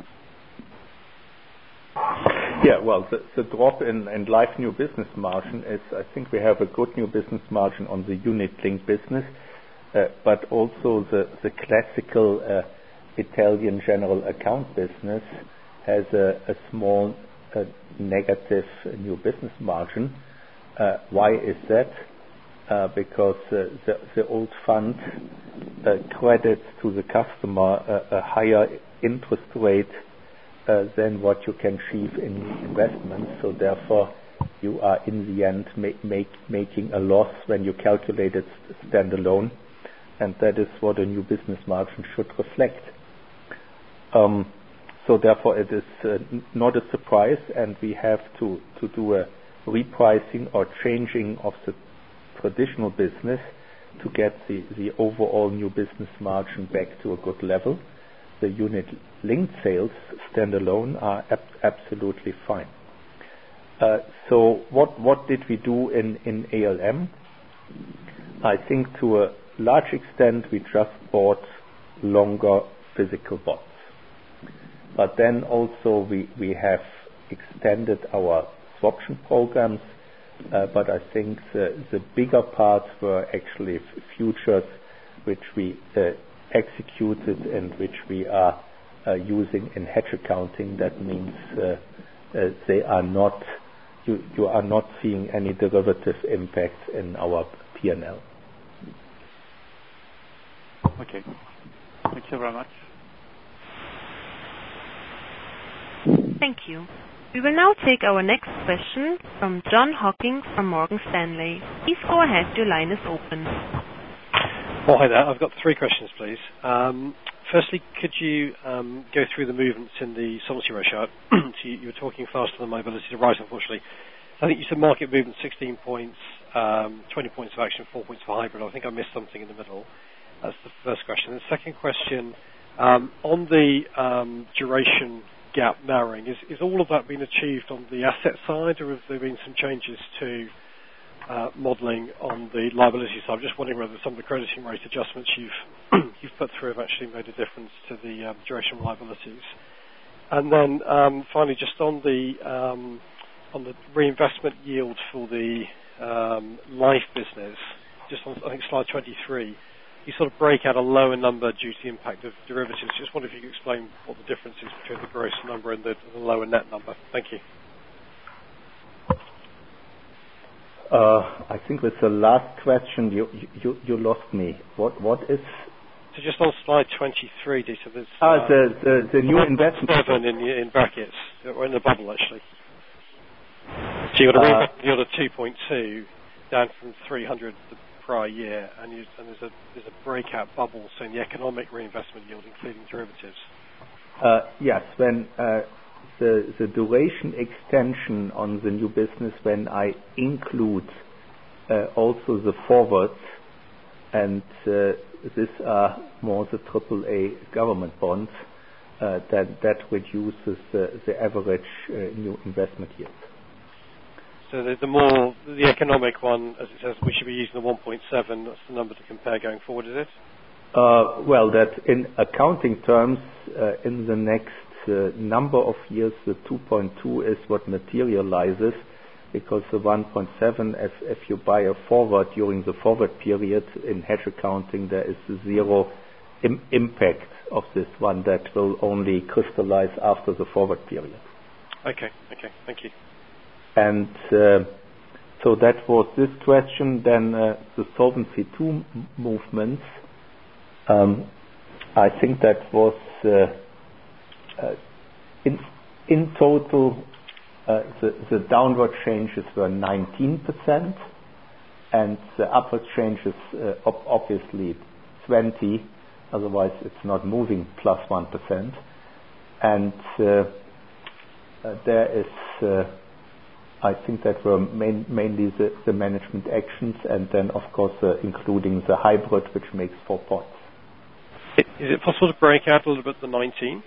Yeah, well, the drop in life new business margin is, I think we have a good new business margin on the unit-linked business, but also the classical Italian general account business has a small negative new business margin. Why is that? Because the old fund credits to the customer a higher interest rate than what you can achieve in investments. So therefore, you are in the end making a loss when you calculate it standalone, and that is what a new business margin should reflect. So therefore, it is not a surprise, and we have to do a repricing or changing of the traditional business to get the overall new business margin back to a good level. The unit-linked sales standalone are absolutely fine. So what did we do in ALM? I think to a large extent we just bought longer physical bonds. But then also we have extended our swaption programs, but I think the bigger parts were actually futures which we executed and which we are using in hedge accounting. That means they are not, you are not seeing any derivative impacts in our P&L. Okay. Thank you very much. Thank you. We will now take our next question from John Hocking from Morgan Stanley. Please go ahead, your line is open. Oh, hi there. I've got 3 questions, please. Firstly, could you go through the movements in the solvency ratio? So you were talking faster than my ability to write, unfortunately. I think you said market movement 16 points, 20 points of action, 4 points for hybrid. I think I missed something in the middle. That's the first question. The second question, on the duration gap narrowing, is all of that been achieved on the asset side, or have there been some changes to modelling on the liability side? I'm just wondering whether some of the crediting rate adjustments you've put through have actually made a difference to the duration liabilities. And then finally, just on the reinvestment yield for the life business, just on I think slide 23. You sort of break out a lower number due to the impact of derivatives. Just wonder if you could explain what the difference is between the gross number and the lower net number. Thank you. I think with the last question you lost me. What is? So just on slide 23, so there's the new investment 7 in brackets, or in the bubble actually. So you got a yield of 2.2 down from 300 the prior year, and there's a breakout bubble saying the economic reinvestment yield, including derivatives. Yes, when the duration extension on the new business, when I include also the forwards, and these are more the AAA government bonds, that reduces the average new investment yield. So the economic one, as it says, we should be using the 1.7. That's the number to compare going forward, is it? Well, that in accounting terms, in the next number of years, the 2.2 is what materializes, because the 1.7, if you buy a forward during the forward period in hedge accounting, there is zero impact of this one. That will only crystallize after the forward period. Okay, thank you. And so that was this question. Then the Solvency II movements. I think that was in total the downward changes were 19%, and the upward changes obviously 20. Otherwise, it's not moving plus 1%. And there is. I think that were mainly the management actions, and then of course including the hybrid, which makes 4 points. Is it possible to break out a little bit the 19?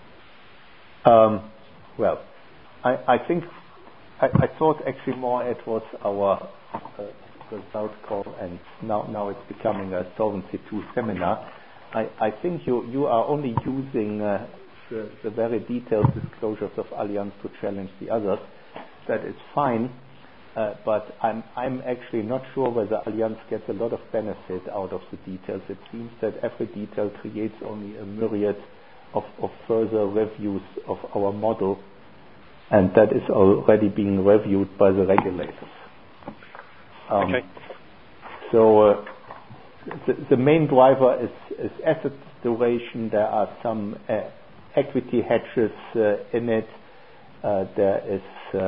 Well, I think I thought actually more it was our result call, and now it's becoming a Solvency II seminar. I think you are only using the very detailed disclosures of Allianz to challenge the others. That is fine, but I'm actually not sure whether Allianz gets a lot of benefit out of the details. It seems that every detail creates only a myriad of further reviews of our model, and that is already being reviewed by the regulators. Okay. So the main driver is asset duration. There are some equity hedges in it. There is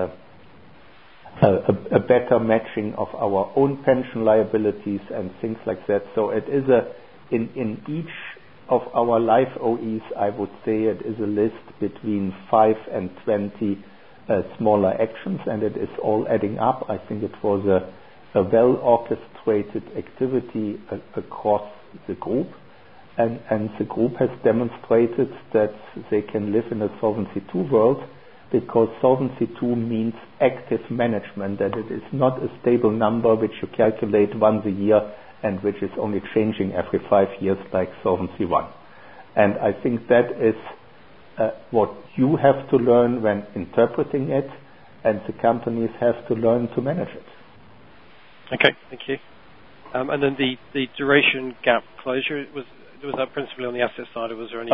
a better matching of our own pension liabilities and things like that. So it is in each of our life OEs, I would say it is a list between 5 and 20 smaller actions, and it is all adding up. I think it was a well-orchestrated activity across the group, and the group has demonstrated that they can live in a Solvency II world, because Solvency II means active management, that it is not a stable number which you calculate once a year and which is only changing every 5 years like Solvency I. And I think that is what you have to learn when interpreting it, and the companies have to learn to manage it. Okay, thank you. And then the duration gap closure, was that principally on the asset side, or was there any...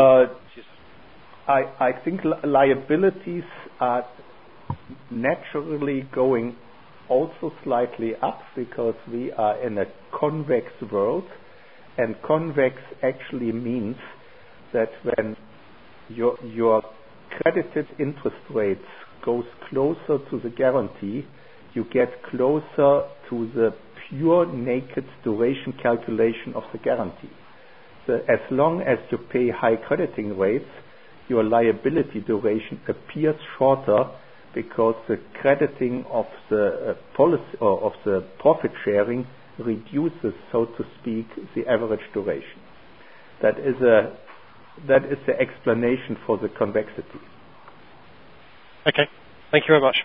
I think liabilities are naturally going also slightly up, because we are in a convex world, and convex actually means that when your credited interest rates goes closer to the guarantee, you get closer to the pure naked duration calculation of the guarantee. So as long as you pay high crediting rates, your liability duration appears shorter, because the crediting of the policy or of the profit sharing reduces, so to speak, the average duration. That is the explanation for the convexity. Okay, thank you very much.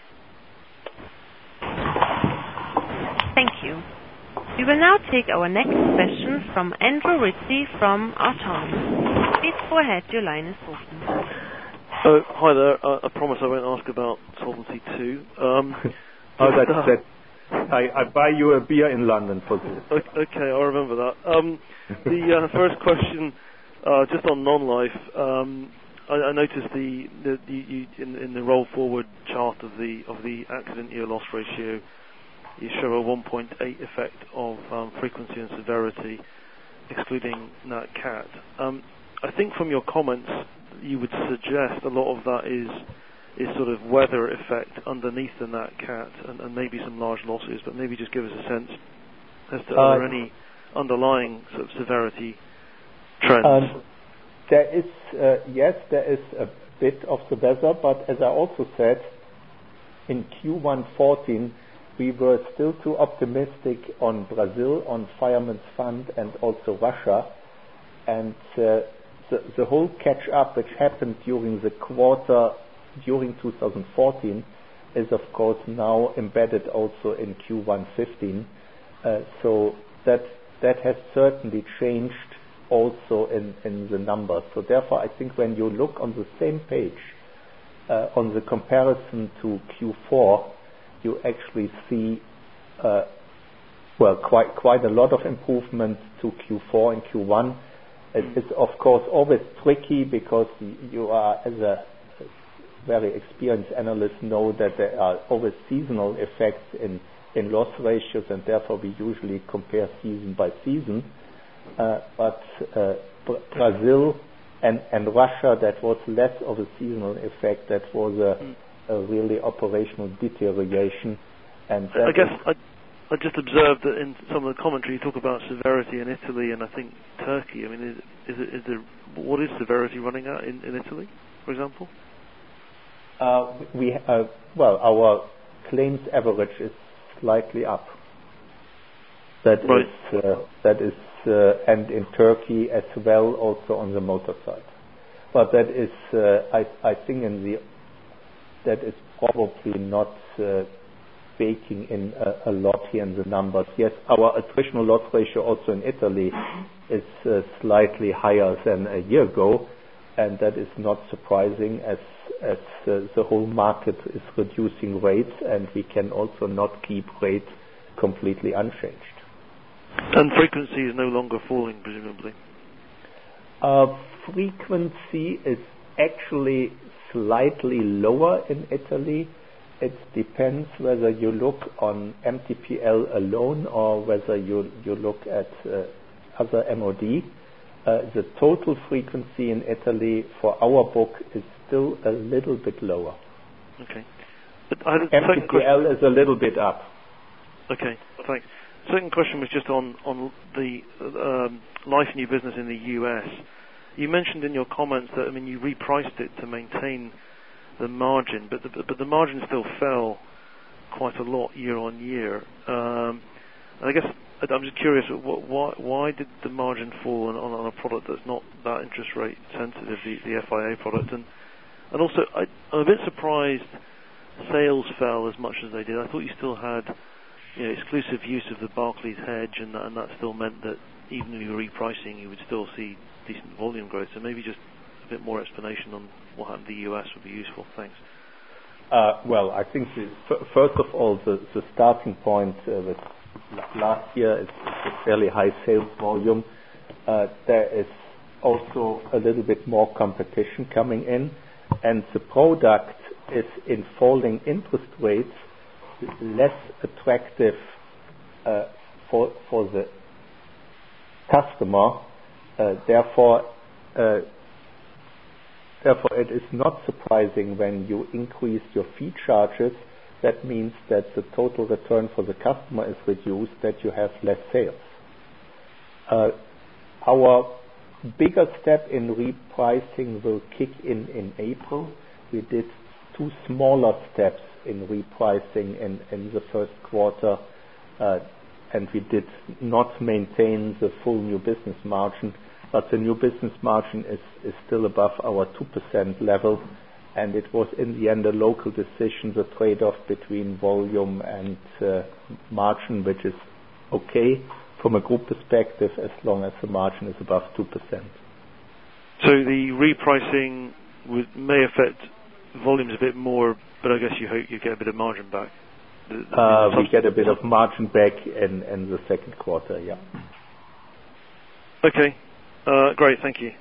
Thank you. We will now take our next question from Andrew Ritchie from Autonomous. Please go ahead, your line is open. Hi there. I promise I won't ask about Solvency II. I buy you a beer in London for this. Okay, I'll remember that. The first question, just on non-life. I noticed you in the roll forward chart of the accident year loss ratio, you show a 1.8 effect of frequency and severity, excluding Nat Cat. I think from your comments, you would suggest a lot of that is sort of weather effect underneath the Nat Cat, and maybe some large losses, but maybe just give us a sense as to are there any underlying sort of severity trends? There is, yes, there is a bit of the weather, but as I also said, in Q1 14, we were still too optimistic on Brazil, on Fireman's Fund, and also Russia, and the whole catch-up which happened during the quarter during 2014 is of course now embedded also in Q1 15. So that has certainly changed also in the numbers. So therefore I think when you look on the same page on the comparison to Q4, you actually see quite a lot of improvement to Q4 and Q1. It's of course always tricky, because you are, as a very experienced analyst, know that there are always seasonal effects in loss ratios, and therefore we usually compare season by season. But Brazil and Russia, that was less of a seasonal effect. That was a really operational deterioration. And I guess I just observed that in some of the commentary you talk about severity in Italy and I think Turkey. I mean, what is severity running at in Italy, for example? Our claims average is slightly up. That is, and in Turkey as well, also on the motor side. But that is, I think that is probably not baking in a lot here in the numbers. Yes, our attritional loss ratio also in Italy is slightly higher than a year ago, and that is not surprising as the whole market is reducing rates, and we can also not keep rates completely unchanged. And frequency is no longer falling, presumably? Frequency is actually slightly lower in Italy. It depends whether you look on MTPL alone or whether you look at other MOD. The total frequency in Italy for our book is still a little bit lower. Okay. But I had a MTPL is a little bit up. Okay, thanks. Second question was just on the life new business in the US. You mentioned in your comments that, I mean, you repriced it to maintain the margin, but the margin still fell quite a lot year on year. I guess I'm just curious, why did the margin fall on a product that's not that interest rate sensitive, the FIA product? And also, I'm a bit surprised sales fell as much as they did. I thought you still had exclusive use of the Barclays hedge, and that still meant that even if you were repricing, you would still see decent volume growth. So maybe just a bit more explanation on what happened in the US would be useful. Thanks. Well, I think first of all, the starting point with last year is a fairly high sales volume. There is also a little bit more competition coming in, and the product is in falling interest rates less attractive for the customer. Therefore, it is not surprising when you increase your fee charges. That means that the total return for the customer is reduced, that you have less sales. Our bigger step in repricing will kick in April. We did 2 smaller steps in repricing in the first quarter, and we did not maintain the full new business margin, but the new business margin is still above our 2% level, and it was in the end a local decision, the trade-off between volume and margin, which is okay from a group perspective as long as the margin is above 2%. So the repricing may affect volumes a bit more, but I guess you hope you get a bit of margin back. We get a bit of margin back in the second quarter, yeah. Okay, great, thank you.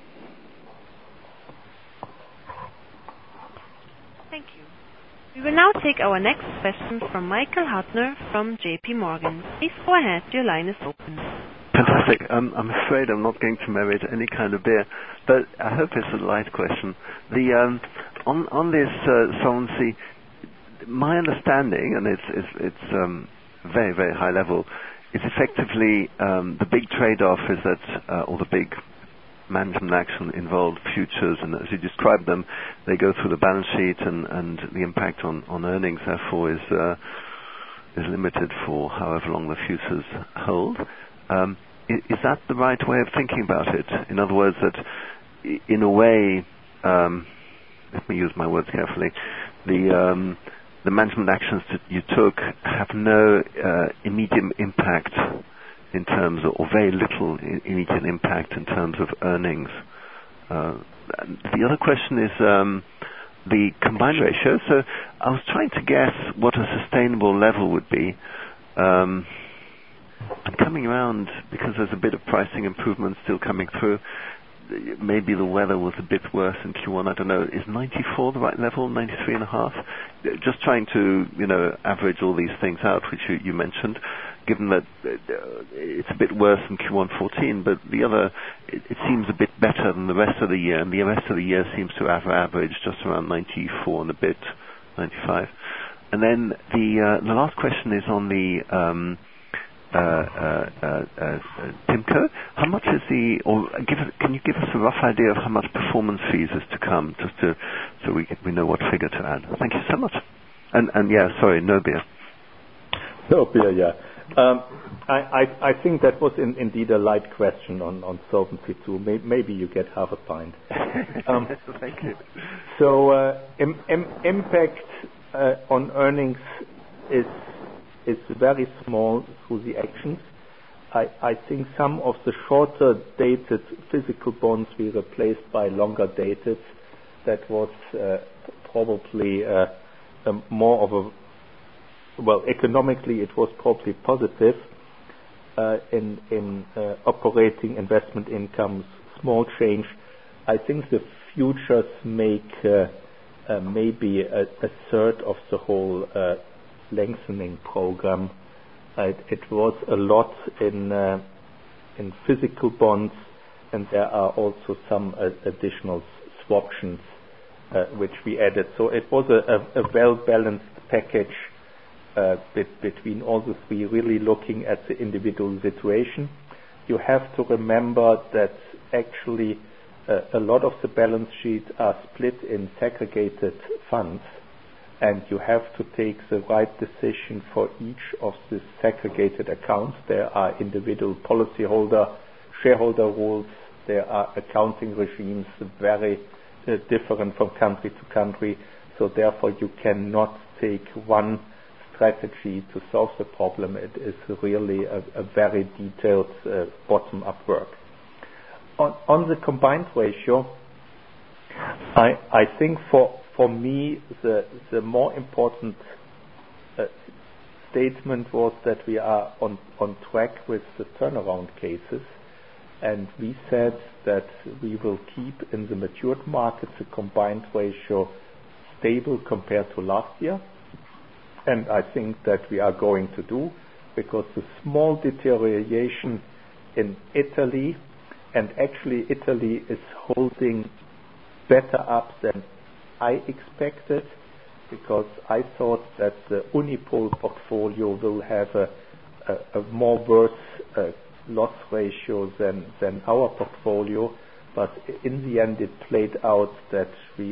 Thank you. We will now take our next question from Michael Huttner from JP Morgan. Please go ahead, your line is open. Fantastic. I'm afraid I'm not going to merit any kind of beer, but I hope it's a light question. On this solvency, my understanding, and it's very, very high level, is effectively the big trade-off is that all the big management action involved futures, and as you described them, they go through the balance sheet, and the impact on earnings therefore is limited for however long the futures hold. Is that the right way of thinking about it? In other words, that in a way, let me use my words carefully, the management actions that you took have no immediate impact in terms of, or very little immediate impact in terms of earnings. The other question is the combined ratio. So I was trying to guess what a sustainable level would be. I'm coming around because there's a bit of pricing improvement still coming through. Maybe the weather was a bit worse in Q1. I don't know. Is 94 the right level? 93.5? Just trying to, average all these things out, which you mentioned, given that it's a bit worse than Q1 14, but the other, it seems a bit better than the rest of the year, and the rest of the year seems to have averaged just around 94 and a bit, 95. And then the last question is on the PIMCO. How much is can you give us a rough idea of how much performance fees is to come, just so we know what figure to add? Thank you so much. And yeah, sorry, no beer. No beer, yeah. I think that was indeed a light question on Solvency II. Maybe you get half a pint. Thank you. So impact on earnings is very small through the actions. I think some of the shorter dated physical bonds we replaced by longer dated. That was probably more of a, well, economically it was probably positive in operating investment incomes, small change. I think the futures make maybe a third of the whole lengthening program. It was a lot in physical bonds, and there are also some additional swaptions which we added. So it was a well-balanced package between all the three, really looking at the individual situation. You have to remember that actually a lot of the balance sheet are split in segregated funds, and you have to take the right decision for each of the segregated accounts. There are individual policyholder, shareholder rules. There are accounting regimes very different from country to country. So therefore, you cannot take one strategy to solve the problem. It is really a very detailed bottom-up work. On the combined ratio, I think for me the more important statement was that we are on track with the turnaround cases, and we said that we will keep in the matured markets a combined ratio stable compared to last year, and I think that we are going to do, because the small deterioration in Italy, and actually Italy is holding better up than I expected, because I thought that the Unipol portfolio will have a more worse loss ratio than our portfolio, but in the end it played out that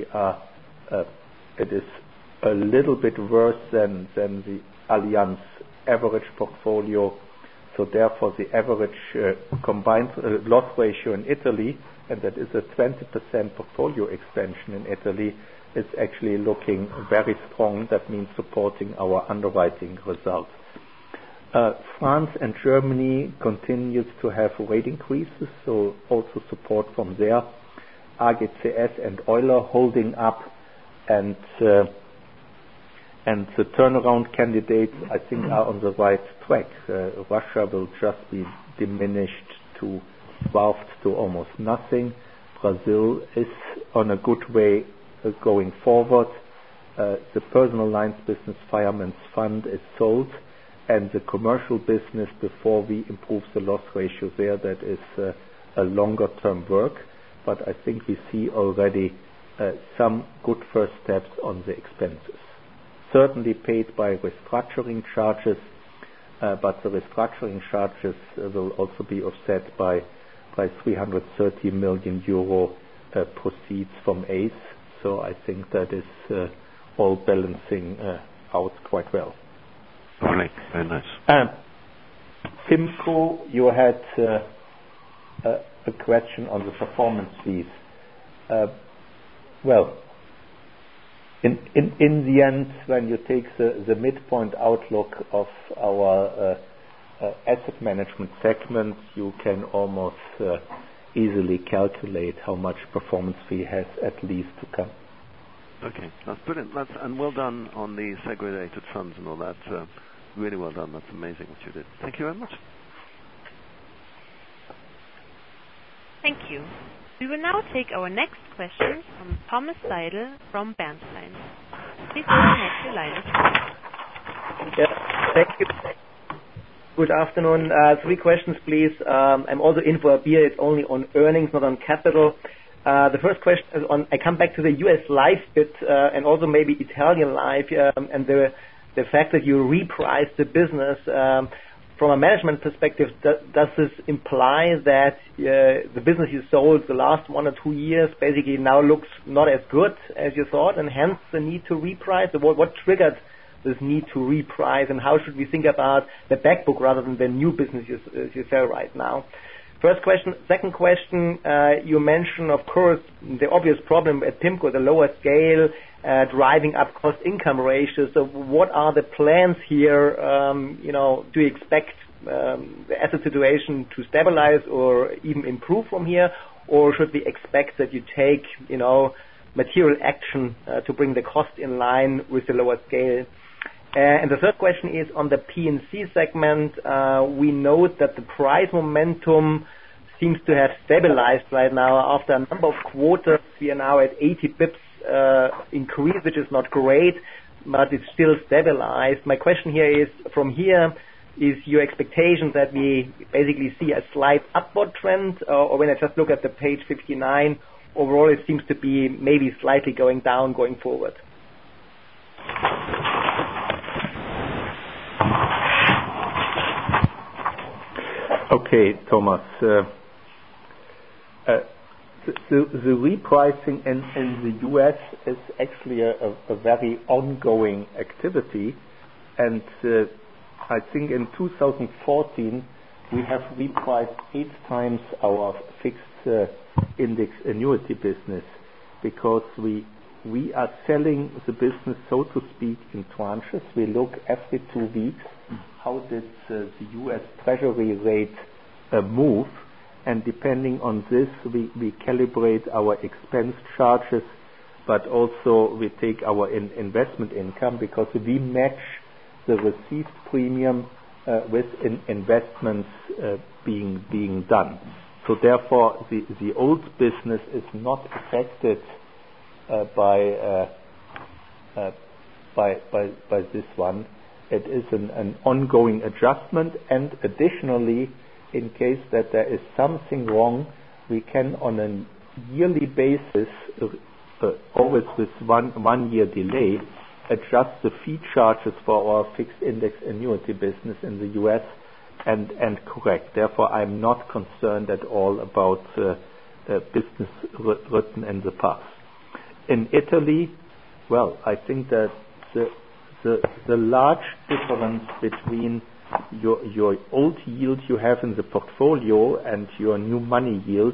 it is a little bit worse than the Allianz average portfolio. So therefore the average combined loss ratio in Italy, and that is a 20% portfolio expansion in Italy, is actually looking very strong. That means supporting our underwriting results. France and Germany continues to have rate increases, so also support from there. AGCS and Euler holding up, and the turnaround candidates, I think, are on the right track. Russia will just be diminished to dwarfed to almost nothing. Brazil is on a good way going forward. The personal lines business, Fireman's Fund, is sold, and the commercial business, before we improve the loss ratio there, that is a longer term work. But I think we see already some good first steps on the expenses. Certainly paid by restructuring charges, but the restructuring charges will also be offset by 330 million euro proceeds from ACE. So I think that is all balancing out quite well. Right, very nice. PIMCO, you had a question on the performance fees. Well, in the end, when you take the midpoint outlook of our asset management segment, you can almost easily calculate how much performance fee has at least to come. Okay, that's brilliant. And well done on the segregated funds and all that. Really well done. That's amazing what you did. Thank you very much. Thank you. We will now take our next question from Thomas Seidel from Bernstein. Please go ahead, your line is open. Yeah, thank you. Good afternoon. 3 questions, please. I'm also in for a beer. It's only on earnings, not on capital. The first question is on, I come back to the US life bit, and also maybe Italian life, and the fact that you reprice the business. From a management perspective, does this imply that the business you sold the last 1 or 2 years basically now looks not as good as you thought, and hence the need to reprice? What triggered this need to reprice, and how should we think about the back book rather than the new business you sell right now? First question. Second question, you mentioned, of course, the obvious problem at PIMCO, the lower scale, driving up cost-income ratios. So what are the plans here? Do you expect the asset situation to stabilize or even improve from here? Or should we expect that you take, material action to bring the cost in line with the lower scale? And the third question is on the P&C segment. We note that the price momentum seems to have stabilized right now. After a number of quarters, we are now at 80 bips increase, which is not great, but it's still stabilized. My question here is, from here, is your expectation that we basically see a slight upward trend, or when I just look at the page 59, overall it seems to be maybe slightly going down going forward? Okay, Thomas. The repricing in the U.S. is actually a very ongoing activity, and I think in 2014 we have repriced 8 times our fixed index annuity business, because we are selling the business, so to speak, in tranches. We look every 2 weeks how did the U.S. Treasury rate move, and depending on this we calibrate our expense charges, but also we take our investment income, because we match the received premium with investments being done. So therefore the old business is not affected by this one. It is an ongoing adjustment, and additionally, in case that there is something wrong, we can on a yearly basis, always with one year delay, adjust the fee charges for our fixed index annuity business in the US and correct. Therefore, I'm not concerned at all about business written in the past. In Italy, well, I think that the large difference between your old yield you have in the portfolio and your new money yield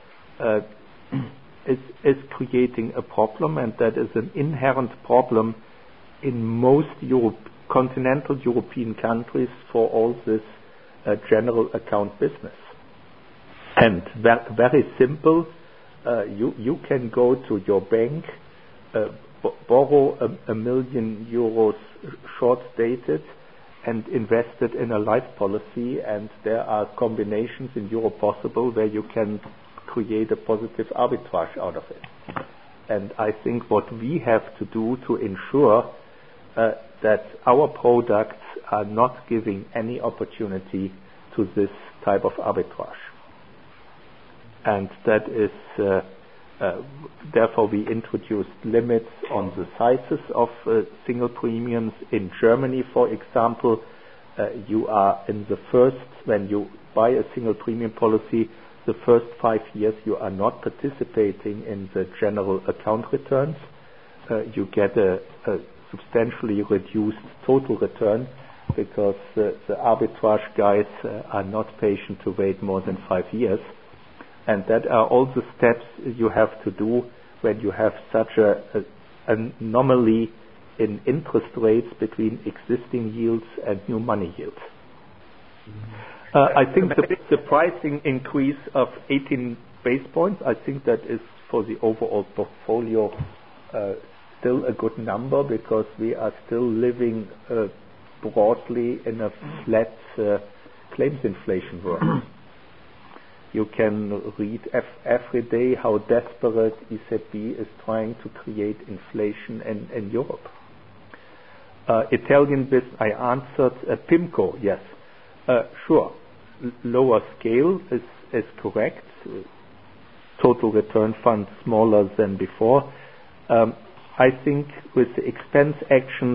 is creating a problem, and that is an inherent problem in most continental European countries for all this general account business. And very simple, you can go to your bank, borrow €1 million short dated and invest it in a life policy, and there are combinations in Europe possible where you can create a positive arbitrage out of it. And I think what we have to do to ensure that our products are not giving any opportunity to this type of arbitrage. And that is therefore we introduced limits on the sizes of single premiums. In Germany, for example, you are in the first, when you buy a single premium policy, the first 5 years you are not participating in the general account returns. You get a substantially reduced total return, because the arbitrage guys are not patient to wait more than 5 years. And that are all the steps you have to do when you have such an anomaly in interest rates between existing yields and new money yields. I think the pricing increase of 18 base points, I think that is for the overall portfolio still a good number, because we are still living broadly in a flat claims inflation world. You can read every day how desperate ECB is trying to create inflation in Europe. Italian business, I answered. PIMCO, yes. Sure. Lower scale is correct. Total return fund smaller than before. I think with the expense actions,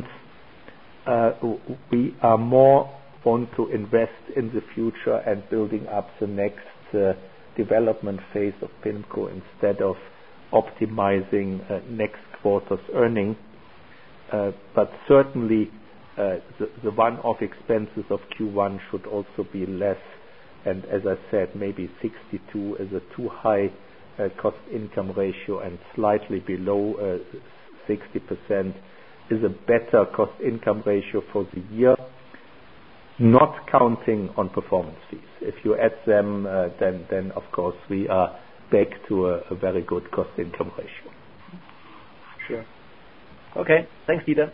we are more want to invest in the future and building up the next development phase of PIMCO instead of optimizing next quarter's earning. But certainly the one-off expenses of Q1 should also be less. And as I said, maybe 62 is a too high cost-income ratio, and slightly below 60% is a better cost-income ratio for the year, not counting on performance fees. If you add them, then of course we are back to a very good cost-income ratio. Sure. Okay. Thanks, Dieter.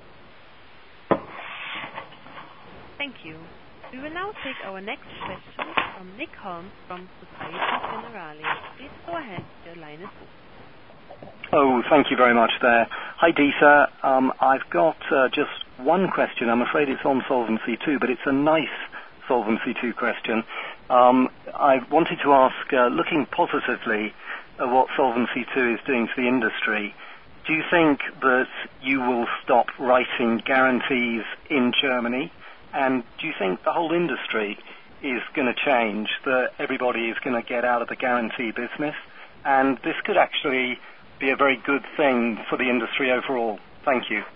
Thank you. We will now take our next question from Nick Holmes from Societe Generale. Please go ahead. Your line is open. Oh, thank you very much there. Hi, Dieter. I've got just one question. I'm afraid it's on Solvency II, but it's a nice Solvency II question. I wanted to ask, looking positively at what Solvency II is doing to the industry, do you think that you will stop writing guarantees in Germany? And do you think the whole industry is going to change, that everybody is going to get out of the guarantee business? and this could actually be a very good thing for the industry overall? Thank you.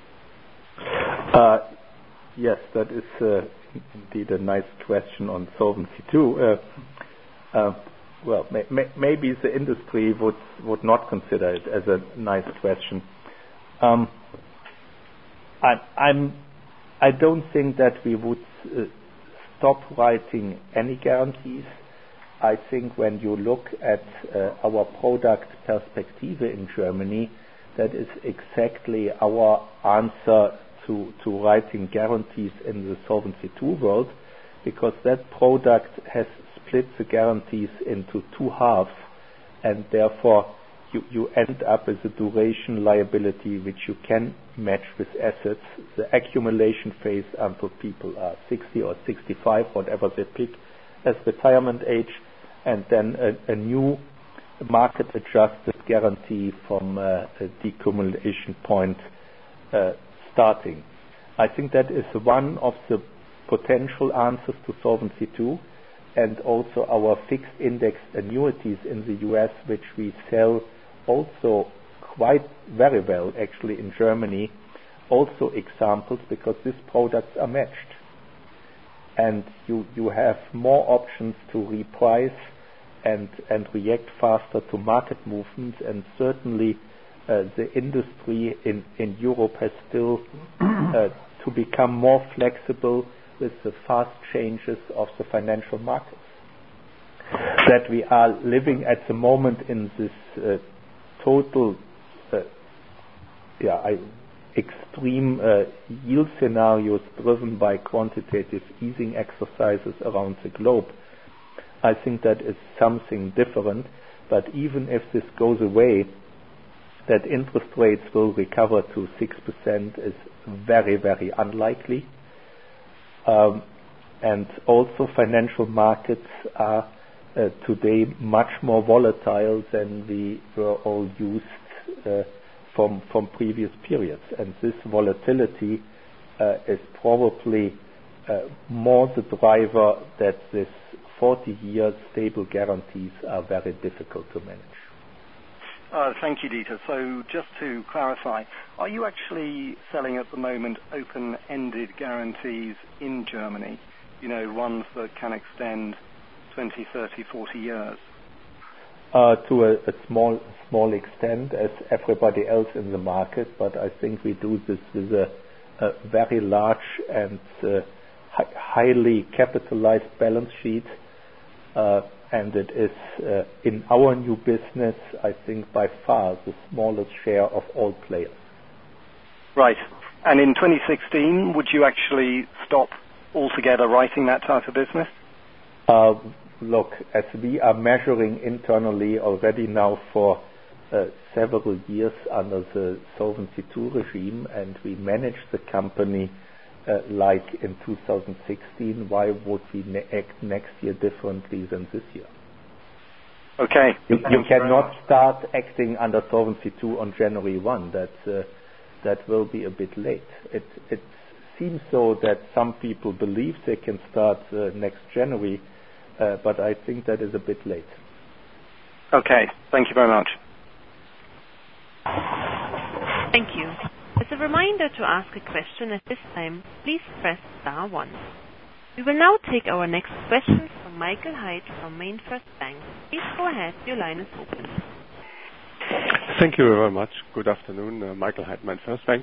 Yes, that is indeed a nice question on Solvency II. Well, maybe the industry would not consider it as a nice question. I don't think that we would stop writing any guarantees. I think when you look at our product Perspektive in Germany, that is exactly our answer to writing guarantees in the Solvency II world, because that product has split the guarantees into two halves, and therefore you end up with a duration liability which you can match with assets. The accumulation phase until people are 60 or 65, whatever they pick as retirement age, and then a new market adjusted guarantee from a decumulation point starting. I think that is one of the potential answers to Solvency II, and also our fixed index annuities in the US, which we sell also quite very well actually in Germany, also examples, because these products are matched. And you have more options to reprice and react faster to market movements, and certainly the industry in Europe has still to become more flexible with the fast changes of the financial markets. That we are living at the moment in this total extreme yield scenarios driven by quantitative easing exercises around the globe. I think that is something different, but even if this goes away, that interest rates will recover to 6% is very, very unlikely. And also financial markets are today much more volatile than we were all used from previous periods. And this volatility is probably more the driver that this 40-year stable guarantees are very difficult to manage. Thank you, Dieter. So just to clarify, are you actually selling at the moment open-ended guarantees in Germany? You know, ones that can extend 20, 30, 40 years? To a small extent, as everybody else in the market, but I think we do this with a very large and highly capitalized balance sheet. And it is in our new business, I think, by far the smallest share of all players. Right. And in 2016, would you actually stop altogether writing that type of business? Look, as we are measuring internally already now for several years under the Solvency II regime, and we manage the company like in 2016, why would we act next year differently than this year? Okay. You cannot start acting under Solvency II on January 1. That will be a bit late. It seems so that some people believe they can start next January, but I think that is a bit late. Okay. Thank you very much. Thank you. As a reminder to ask a question at this time, please press star 1. We will now take our next question from Michael Hyde from MainFirst Bank. Please go ahead, your line is open. Thank you very much. Good afternoon, Michael Hyde, MainFirst Bank.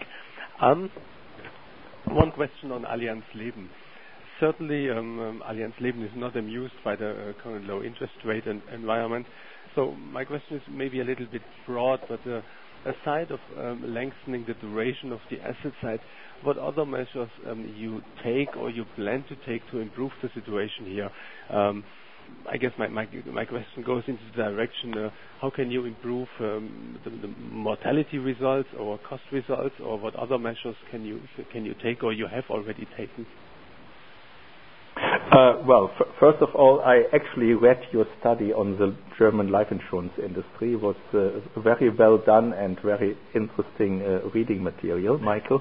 One question on Allianz Leben. Certainly, Allianz Leben is not amused by the current low interest rate environment. So my question is maybe a little bit broad, but aside of lengthening the duration of the asset side, what other measures you take or you plan to take to improve the situation here? I guess my question goes into the direction, how can you improve the mortality results or cost results, or what other measures can you take or you have already taken? Well, first of all, I actually read your study on the German life insurance industry. It was very well done and very interesting reading material, Michael.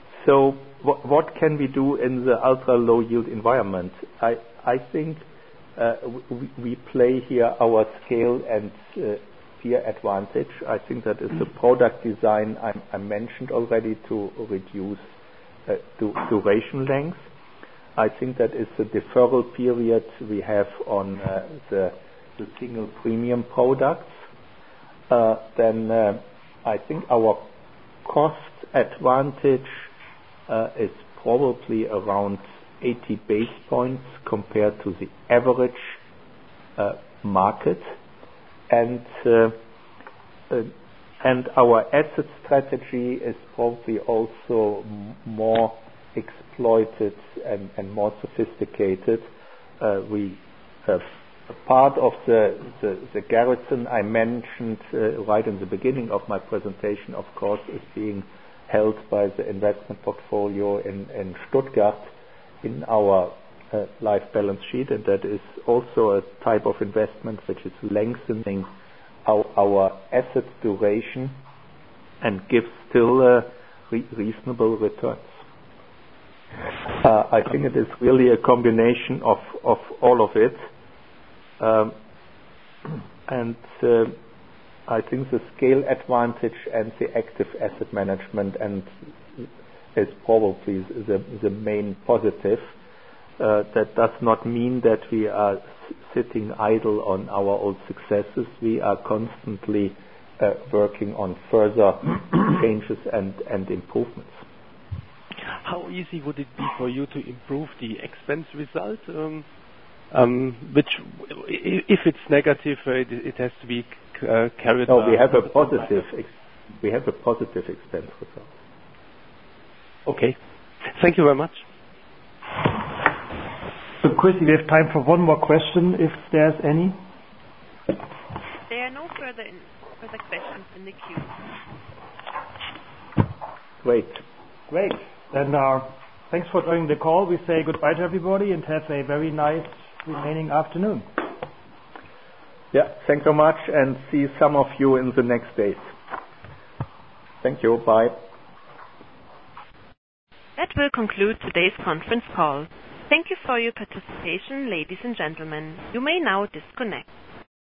So what can we do in the ultra-low yield environment? I think we play here our scale and peer advantage. I think that is the product design I mentioned already to reduce duration length. I think that is the deferral period we have on the single premium products. Then I think our cost advantage is probably around 80 basis points compared to the average market, and our asset strategy is probably also more exploited and more sophisticated. We have a part of the garrison I mentioned right in the beginning of my presentation, of course, is being held by the investment portfolio in Stuttgart in our life balance sheet, and that is also a type of investment which is lengthening our asset duration and gives still reasonable returns. I think it is really a combination of all of it. And I think the scale advantage and the active asset management and is probably the main positive. That does not mean that we are sitting idle on our old successes. We are constantly working on further changes and improvements. How easy would it be for you to improve the expense result? Which, if it's negative, it has to be carried. No, we have a positive. We have a positive expense result. Okay, thank you very much. So, Chrissy, we have time for one more question, if there's any. There are no further questions in the queue. Great. Then thanks for joining the call. We say goodbye to everybody and have a very nice remaining afternoon. Yeah, thank you much, and see some of you in the next days. Thank you. Bye. That will conclude today's conference call. Thank you for your participation, ladies and gentlemen. You may now disconnect.